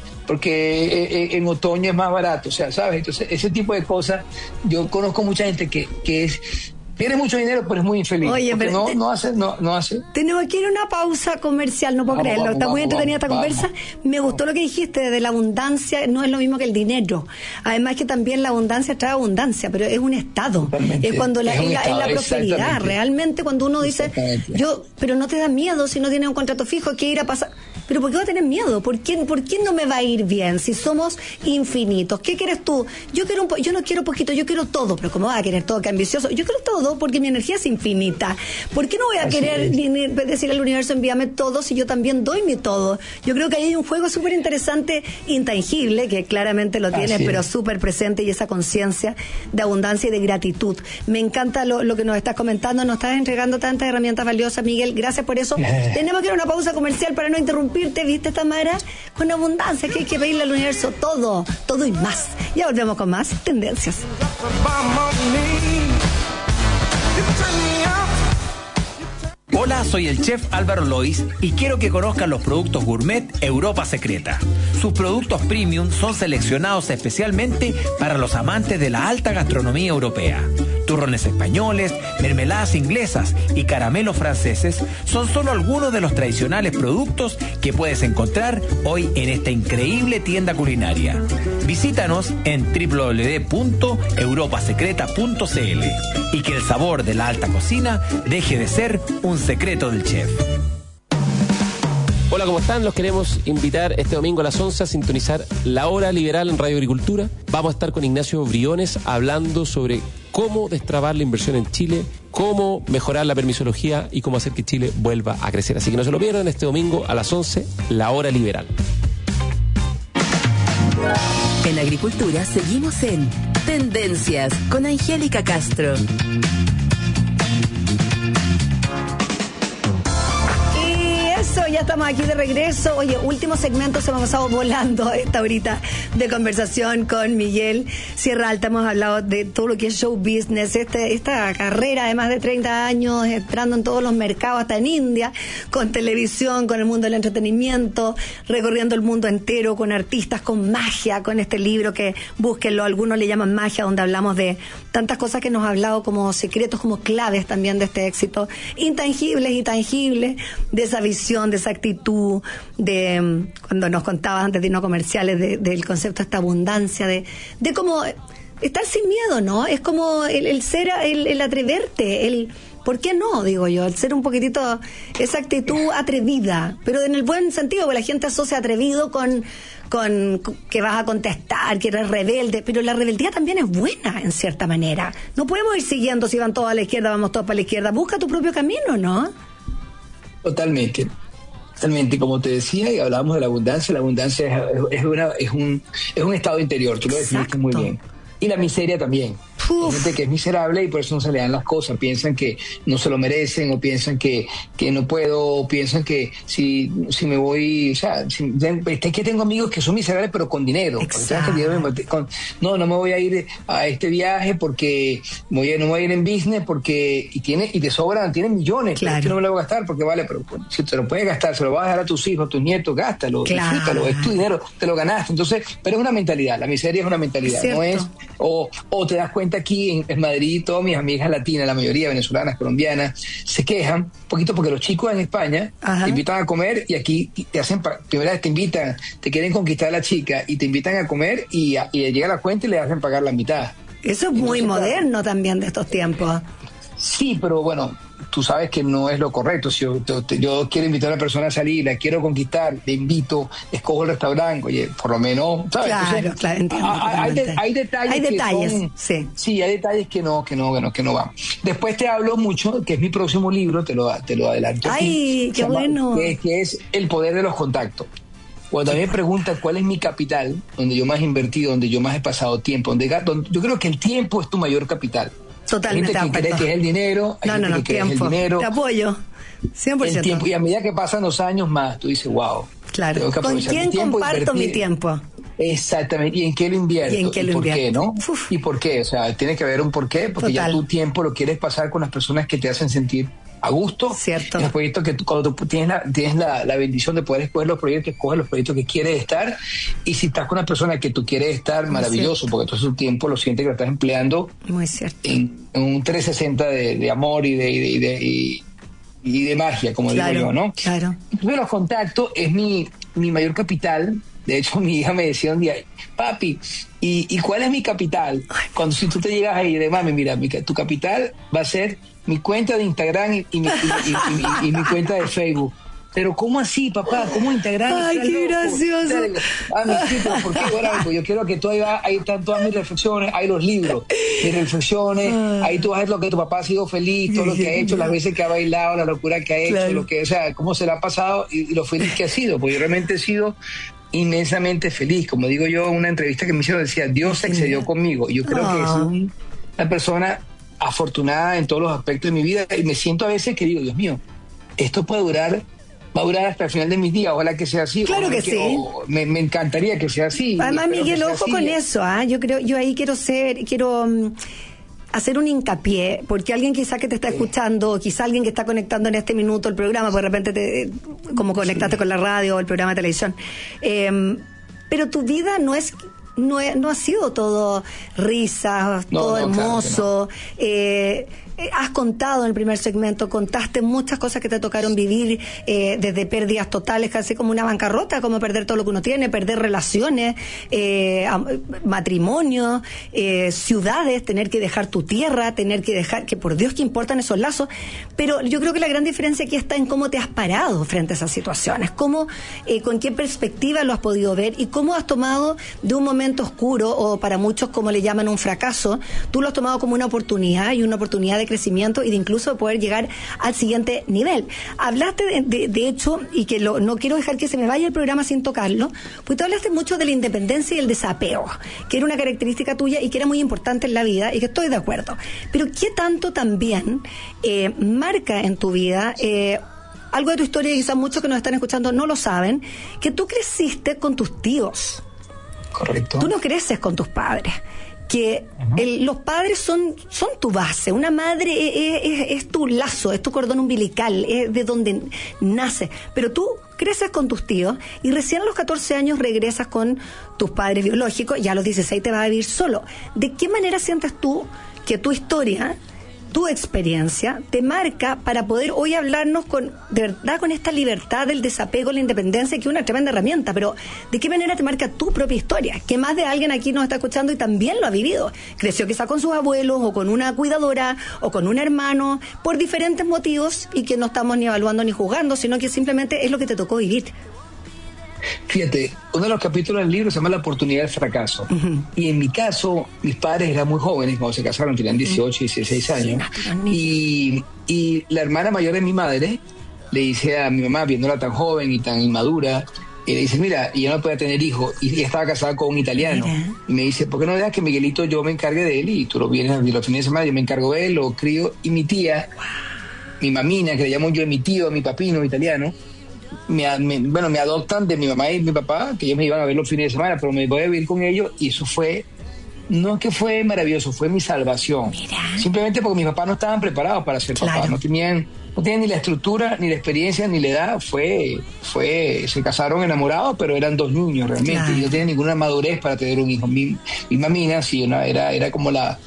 en otoño es más barato, o sea, ¿sabes? Entonces ese tipo de cosas, yo conozco mucha gente que tiene mucho dinero pero es muy infeliz. Oye, pero no hace. Tenemos que ir a una pausa comercial, no puedo creerlo. Está muy entretenida esta conversa. Me gustó lo que dijiste de la abundancia, no es lo mismo que el dinero. Además que también la abundancia trae abundancia, pero es un estado. Totalmente. Es cuando es la prosperidad. Realmente cuando uno dice, pero no te da miedo si no tienes un contrato fijo, que ir a pasar. Pero ¿por qué va a tener miedo? ¿Por qué no me va a ir bien si somos infinitos? ¿Qué quieres tú? Yo no quiero poquito, yo quiero todo. Pero ¿cómo vas a querer todo? Qué ambicioso. Yo quiero todo porque mi energía es infinita. ¿Por qué no voy a querer decir al universo envíame todo si yo también doy mi todo? Yo creo que ahí hay un juego súper interesante, intangible, que claramente lo tienes, pero súper presente, y esa conciencia de abundancia y de gratitud. Me encanta lo que nos estás comentando, nos estás entregando tantas herramientas valiosas, Miguel. Gracias por eso. Tenemos que ir a una pausa comercial para no interrumpirte, ¿viste, Tamara? Con abundancia, que hay que pedirle al universo todo y más. Ya volvemos con más Tendencias. Hola, soy el chef Álvaro Lois y quiero que conozcan los productos gourmet Europa Secreta. Sus productos premium son seleccionados especialmente para los amantes de la alta gastronomía europea. Turrones españoles, mermeladas inglesas y caramelos franceses son solo algunos de los tradicionales productos que puedes encontrar hoy en esta increíble tienda culinaria. Visítanos en www.europasecreta.cl y que el sabor de la alta cocina deje de ser un secreto del chef. Hola, ¿cómo están? Los queremos invitar este domingo a las 11 a sintonizar La Hora Liberal en Radio Agricultura. Vamos a estar con Ignacio Briones hablando sobre cómo destrabar la inversión en Chile, cómo mejorar la permisología y cómo hacer que Chile vuelva a crecer. Así que no se lo pierdan este domingo a las 11, La Hora Liberal. En Agricultura seguimos en Tendencias con Angélica Castro. Ya estamos aquí de regreso. Oye, último segmento, se me ha pasado volando esta horita de conversación con Miguel Sierra Alta. Hemos hablado de todo lo que es show business, esta carrera de más de 30 años, entrando en todos los mercados, hasta en India, con televisión, con el mundo del entretenimiento, recorriendo el mundo entero, con artistas, con magia, con este libro que búsquenlo, algunos le llaman magia, donde hablamos de tantas cosas que nos ha hablado como secretos, como claves también de este éxito, intangibles y tangibles, de esa visión, de esa actitud, de cuando nos contabas antes de irnos comerciales del concepto de esta abundancia, de cómo estar sin miedo, ¿no? Es como el ser, el atreverte, el ¿por qué no? Digo yo, el ser un poquitito, esa actitud atrevida, pero en el buen sentido, porque la gente asocia atrevido con que vas a contestar, que eres rebelde, pero la rebeldía también es buena en cierta manera. No podemos ir siguiendo, si van todos a la izquierda, vamos todos para la izquierda. Busca tu propio camino, ¿no? Totalmente, como te decía, y hablábamos de la abundancia es un estado interior, tú lo definiste muy bien. Y la miseria también. Hay gente que es miserable y por eso no se le dan las cosas, piensan que no se lo merecen, o piensan que no puedo, o piensan que si me voy, o sea, es que tengo amigos que son miserables pero con dinero. No me voy a ir a este viaje porque no me voy a ir en business porque y te sobran, tienen millones, claro. Que no me lo voy a gastar porque vale, pero si te lo puedes gastar, se lo vas a dejar a tus hijos, a tus nietos, gástalo, claro. Disfrútalo, es tu dinero, te lo ganaste. Entonces, pero es una mentalidad, la miseria es una mentalidad, no es, o te das cuenta aquí en Madrid, todas mis amigas latinas, la mayoría venezolanas, colombianas, se quejan un poquito porque los chicos en España te invitan a comer y aquí te hacen, primera vez te invitan, te quieren conquistar a la chica y te invitan a comer y llega la cuenta y le hacen pagar la mitad. Eso es muy moderno también de estos tiempos. Sí, pero bueno, tú sabes que no es lo correcto. Si yo quiero invitar a una persona a salir, la quiero conquistar, le invito, escojo el restaurante, oye, por lo menos, ¿sabes? Claro, entonces, claro, entiendo. Hay detalles. Sí, hay detalles que no van. Después te hablo mucho, que es mi próximo libro, te lo adelanto. ¡Ay, qué bueno! Que es El poder de los contactos. Cuando también me preguntan cuál es mi capital, donde yo más he invertido, donde yo más he pasado tiempo, donde yo creo que el tiempo es tu mayor capital. Totalmente. Hay gente que cree que es el dinero, hay gente que cree que es el dinero. Te apoyo, 100%. El tiempo, y a medida que pasan los años más, tú dices, wow. Claro, ¿con quién comparto mi tiempo? Exactamente, ¿y en qué lo invierto? ¿Y por qué, no? Uf. ¿Y por qué? O sea, tiene que haber un porqué, porque ya tu tiempo lo quieres pasar con las personas que te hacen sentir a gusto. Cierto. Los proyectos que cuando tú tienes la bendición de poder escoger los proyectos, escoges los proyectos que quieres estar, y si estás con una persona que tú quieres estar, maravilloso, porque entonces tu tiempo lo sientes que lo estás empleando. Muy cierto. En un 360 de amor y de magia, como digo yo, ¿no? Claro. Entonces los contactos es mi mayor capital. De hecho, mi hija me decía un día, papi, ¿y cuál es mi capital? Si tú te llegas ahí de mami, mira, tu capital va a ser mi cuenta de Instagram y mi cuenta de Facebook. Pero ¿cómo así, papá? ¿Cómo Instagram? ¡Ay, qué gracioso! ¿Por qué? Bueno, yo quiero que tú ahí están todas mis reflexiones, hay los libros, mis reflexiones, ahí tú vas a ver lo que tu papá ha sido feliz, todo lo que ha hecho, las veces que ha bailado, la locura que ha hecho, o sea, cómo se le ha pasado y lo feliz que ha sido, porque yo realmente he sido inmensamente feliz. Como digo yo, en una entrevista que me hicieron decía, Dios se excedió conmigo. Yo creo que es una persona afortunada en todos los aspectos de mi vida, y me siento a veces que digo, Dios mío, esto va a durar hasta el final de mis días, ojalá que sea así. Claro que sí. Me encantaría que sea así. Además, Miguel, ojo con eso, yo ahí quiero hacer un hincapié, porque alguien quizá que te está escuchando, quizá alguien que está conectando en este minuto el programa, porque de repente como conectaste con la radio o el programa de televisión, pero tu vida no ha sido todo risas, todo hermoso. Claro has contado en el primer segmento, contaste muchas cosas que te tocaron vivir, desde pérdidas totales, casi como una bancarrota, como perder todo lo que uno tiene, perder relaciones, matrimonio, ciudades, tener que dejar tu tierra, tener que dejar, que por Dios que importan esos lazos, pero yo creo que la gran diferencia aquí está en cómo te has parado frente a esas situaciones, cómo, con qué perspectiva lo has podido ver y cómo has tomado de un momento oscuro, o para muchos como le llaman un fracaso, tú lo has tomado como una oportunidad y una oportunidad de crecimiento y de incluso de poder llegar al siguiente nivel. Hablaste de hecho, y que no quiero dejar que se me vaya el programa sin tocarlo, pues tú hablaste mucho de la independencia y el desapego, que era una característica tuya y que era muy importante en la vida, y que estoy de acuerdo. Pero ¿qué tanto también marca en tu vida algo de tu historia, y quizás muchos que nos están escuchando no lo saben, que tú creciste con tus tíos? Correcto. Tú no creces con tus padres. Que los padres son tu base, una madre es tu lazo, es tu cordón umbilical, es de donde nace, pero tú creces con tus tíos y recién a los 14 años regresas con tus padres biológicos, y a los 16 te vas a vivir solo. ¿De qué manera sientes tú que tu historia, tu experiencia, te marca para poder hoy hablarnos de verdad con esta libertad del desapego, la independencia, que es una tremenda herramienta, pero de qué manera te marca tu propia historia? Que más de alguien aquí nos está escuchando y también lo ha vivido. Creció quizá con sus abuelos, o con una cuidadora, o con un hermano, por diferentes motivos, y que no estamos ni evaluando ni juzgando, sino que simplemente es lo que te tocó vivir. Fíjate, uno de los capítulos del libro se llama La oportunidad del fracaso. Y en mi caso, mis padres eran muy jóvenes cuando se casaron, tenían 18 y 16 años. Y la hermana mayor de mi madre le dice a mi mamá, viéndola tan joven y tan inmadura, y le dice, mira, y ella no podía tener hijos, y ella estaba casada con un italiano. Y me dice, ¿por qué no dejas que Miguelito yo me encargue de él? Y tú lo vienes los fines de semana, yo me encargo de él, lo crío. Y mi tía, mi mamina, que le llamo yo mi tío, mi papino italiano, me adoptan de mi mamá y mi papá, que ellos me iban a ver los fines de semana, pero me voy a vivir con ellos, y eso fue, no es que fue maravilloso, fue mi salvación. Mira. Simplemente porque mis papás no estaban preparados para ser papás, no tenían ni la estructura, ni la experiencia, ni la edad. Se casaron enamorados, pero eran dos niños realmente, y no tenían ninguna madurez para tener un hijo. Mi mamina sí, era como ella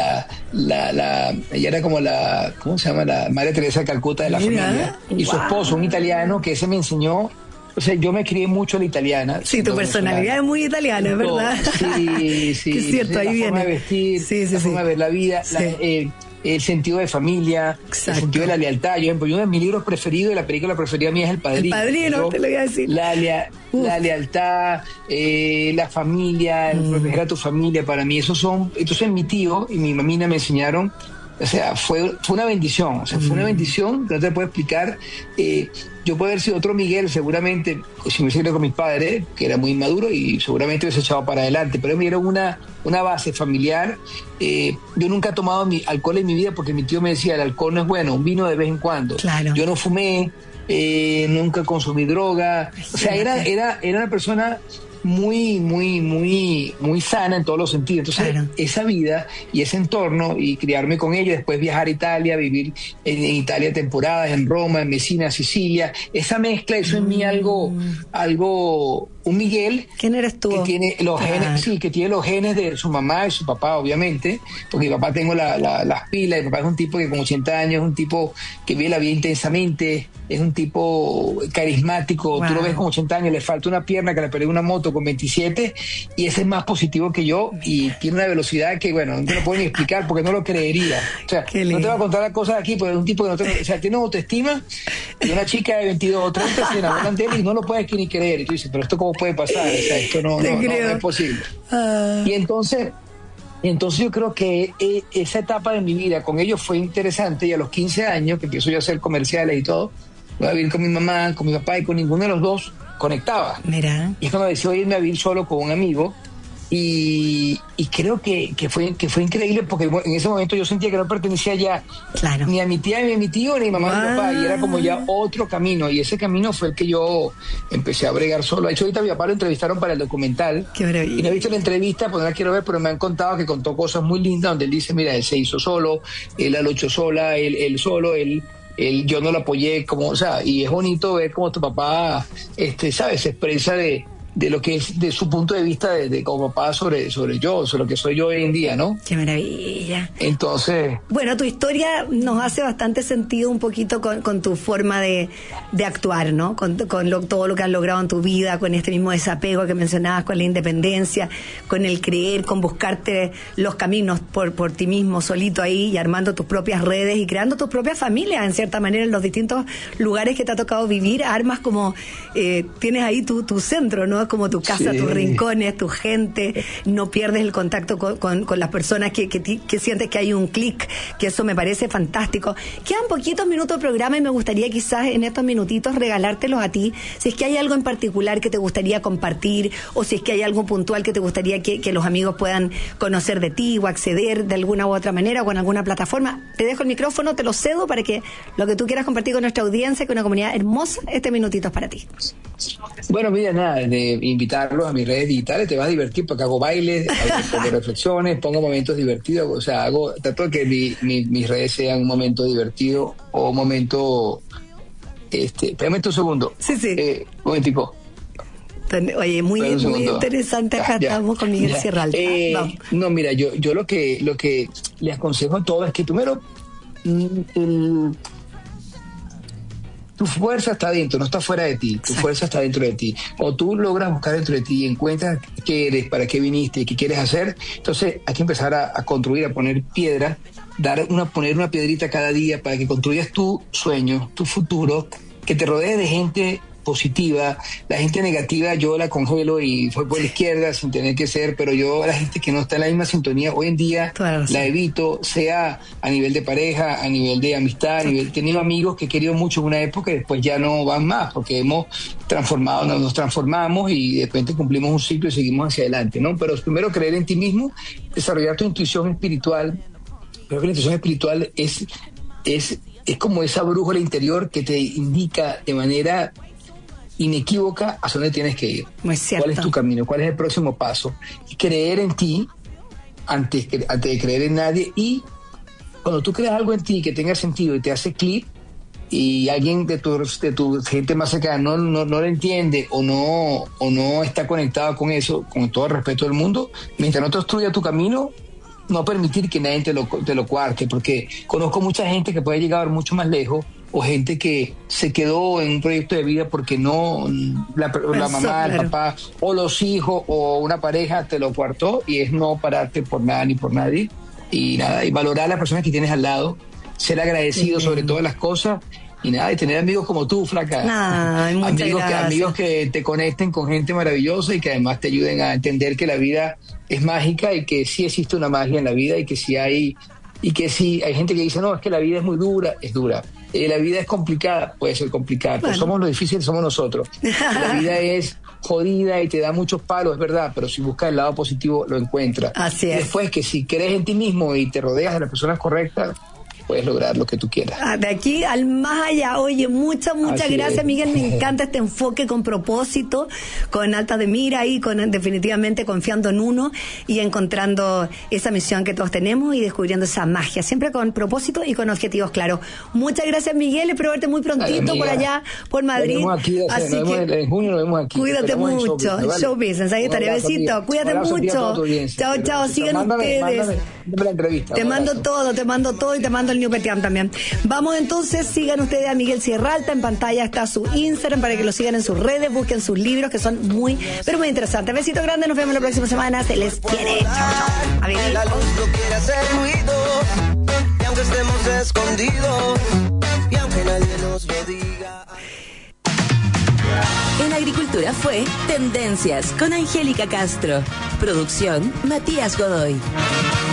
era como la, ¿cómo se llama? La Madre Teresa de Calcuta de la familia. Y su esposo, un italiano, que ese me enseñó. O sea, yo me crié mucho a la italiana. Sí, tu personalidad es muy italiana, es verdad. Sí. Que es cierto, ahí viene. La forma de vestir, la forma de ver la vida, el sentido de familia, el sentido de la lealtad. Uno de mis libros preferidos y la película preferida mía es El Padrino. El Padrino, te lo voy a decir. La lealtad, la familia, el proteger a tu familia, para mí entonces mi tío y mi mamina me enseñaron. O sea, fue una bendición, fue una bendición que no te puedo explicar. Yo puedo haber sido otro Miguel, seguramente, si me hubiese ido con mis padres, que era muy inmaduro, y seguramente hubiese echado para adelante, pero me dieron una base familiar. Yo nunca he tomado alcohol en mi vida, porque mi tío me decía, el alcohol no es bueno, un vino de vez en cuando. Claro. Yo no fumé, nunca consumí droga. O sea, era una persona muy, muy, muy, muy sana en todos los sentidos. Entonces, esa vida y ese entorno, y criarme con ellos, después viajar a Italia, vivir en Italia temporadas, en Roma, en Messina, Sicilia, esa mezcla, eso en mí algo, un Miguel. ¿Quién eres tú? Que tiene los genes, que tiene los genes de su mamá y su papá, obviamente, porque mi papá tengo las pilas. Mi papá es un tipo que con 80 años es un tipo que vive la vida intensamente, es un tipo carismático. Tú lo ves con 80 años, le falta una pierna que le perdió una moto con 27, y ese es más positivo que yo, y tiene una velocidad que, bueno, no te lo puedo ni explicar porque no lo creería. O sea, no te voy a contar las cosas aquí, porque es un tipo que tiene autoestima, y una chica de 22 o 30 se enamoran de él y no lo puedes ni creer. Y tú dices, pero esto cómo puede pasar, o sea, esto no es posible. Y entonces yo creo que esa etapa de mi vida con ellos fue interesante, y a los 15 años que empiezo yo a hacer comerciales y todo, voy a vivir con mi mamá, con mi papá, y con ninguno de los dos conectaba. Mira. Y es cuando decidí irme a vivir solo con un amigo, y creo que fue increíble, porque en ese momento yo sentía que no pertenecía ya ni a mi tía, ni a mi tío, ni a mi mamá, ni a mi papá, y era como ya otro camino, y ese camino fue el que yo empecé a bregar solo. De hecho, ahorita a mi papá lo entrevistaron para el documental. Qué maravilla. Y no he visto la entrevista, pues no la quiero ver, pero me han contado que contó cosas muy lindas, donde él dice, mira, él se hizo solo, él la luchó sola, él solo, yo no lo apoyé, como, o sea, y es bonito ver cómo tu papá, ¿sabes?, se expresa de de lo que es de su punto de vista de como papá sobre lo que soy yo hoy en día, ¿no? ¡Qué maravilla! Entonces... Bueno, tu historia nos hace bastante sentido un poquito con tu forma de actuar, ¿no? Con todo lo que has logrado en tu vida, con este mismo desapego que mencionabas, con la independencia, con el creer, con buscarte los caminos por ti mismo, solito ahí, y armando tus propias redes y creando tus propias familias, en cierta manera, en los distintos lugares que te ha tocado vivir. Armas como... tienes ahí tu centro, ¿no? Como tu casa, tus rincones, tu gente, no pierdes el contacto con las personas que sientes que hay un clic, que eso me parece fantástico. Quedan poquitos minutos de programa y me gustaría quizás en estos minutitos regalártelos a ti, si es que hay algo en particular que te gustaría compartir, o si es que hay algo puntual que te gustaría que los amigos puedan conocer de ti o acceder de alguna u otra manera o en alguna plataforma. Te dejo el micrófono, te lo cedo para que lo que tú quieras compartir con nuestra audiencia, con una comunidad hermosa, este minutito es para ti. Bueno, mira, nada, de invitarlos a mis redes digitales, te vas a divertir porque hago bailes, pongo reflexiones, pongo momentos divertidos, o sea, trato de que mis redes sean un momento divertido o un momento, espérame un segundo. Sí. Un momentico. Oye, muy interesante, acá estamos con Miguel Sierralta. No, mira, yo lo que les aconsejo a todos es que primero tu fuerza está dentro, no está fuera de ti. Tu fuerza está dentro de ti. Cuando tú logras buscar dentro de ti y encuentras qué eres, para qué viniste y qué quieres hacer, entonces hay que empezar a construir, a poner piedras, poner una piedrita cada día para que construyas tu sueño, tu futuro, que te rodees de gente positiva. La gente negativa yo la congelo y fue por la izquierda sin tener que ser, pero yo la gente que no está en la misma sintonía hoy en día la evito, sea a nivel de pareja, a nivel de amistad, he tenido amigos que he querido mucho en una época y después ya no van más porque nos transformamos y de repente cumplimos un ciclo y seguimos hacia adelante, ¿no? Pero primero creer en ti mismo, desarrollar tu intuición espiritual. Creo que la intuición espiritual es como esa brújula interior que te indica de manera inequívoca hacia dónde tienes que ir. Muy cierto. ¿Cuál es tu camino? ¿Cuál es el próximo paso? Y creer en ti antes de creer en nadie. Y cuando tú creas algo en ti que tenga sentido y te hace clic y alguien de tu gente más cercana no lo entiende o no está conectado con eso, con todo el respeto del mundo, mientras no te obstruya tu camino, no permitir que nadie te lo cuarte, porque conozco mucha gente que puede llegar mucho más lejos, o gente que se quedó en un proyecto de vida porque la mamá, el papá, o los hijos, o una pareja te lo coartó, y es no pararte por nada ni por nadie, y valorar a las personas que tienes al lado, ser agradecido sobre todas las cosas, y tener amigos como tú, flaca. Amigos que te conecten con gente maravillosa y que además te ayuden a entender que la vida es mágica y que sí existe una magia en la vida y que sí hay gente que dice, no, es que la vida es muy dura, es dura. La vida es complicada, puede ser complicada, pero somos lo difícil, somos nosotros. La vida es jodida y te da muchos palos, es verdad, pero si buscas el lado positivo lo encuentras. Así es. Después que si crees en ti mismo y te rodeas de las personas correctas, puedes lograr lo que tú quieras. De aquí al más allá. Oye, muchas gracias, Miguel. Me encanta este enfoque con propósito, con alta de mira y definitivamente confiando en uno y encontrando esa misión que todos tenemos y descubriendo esa magia, siempre con propósito y con objetivos claros. Muchas gracias, Miguel. Espero verte muy prontito por allá, por Madrid. En junio nos vemos aquí. Cuídate mucho. Show business. Ahí estaré. Besito. Cuídate mucho. Chao. Sigan ustedes. Te mando todo y te mando el New Petiam también. Vamos entonces, sigan ustedes a Miguel Sierralta, en pantalla está su Instagram para que lo sigan en sus redes, busquen sus libros que son muy interesantes. Besito grande, nos vemos la próxima semana, se les quiere. Chao. La luz no quiere hacer ruido, y aunque estemos escondidos, y aunque nadie nos lo diga. En Agricultura fue Tendencias con Angélica Castro. Producción Matías Godoy.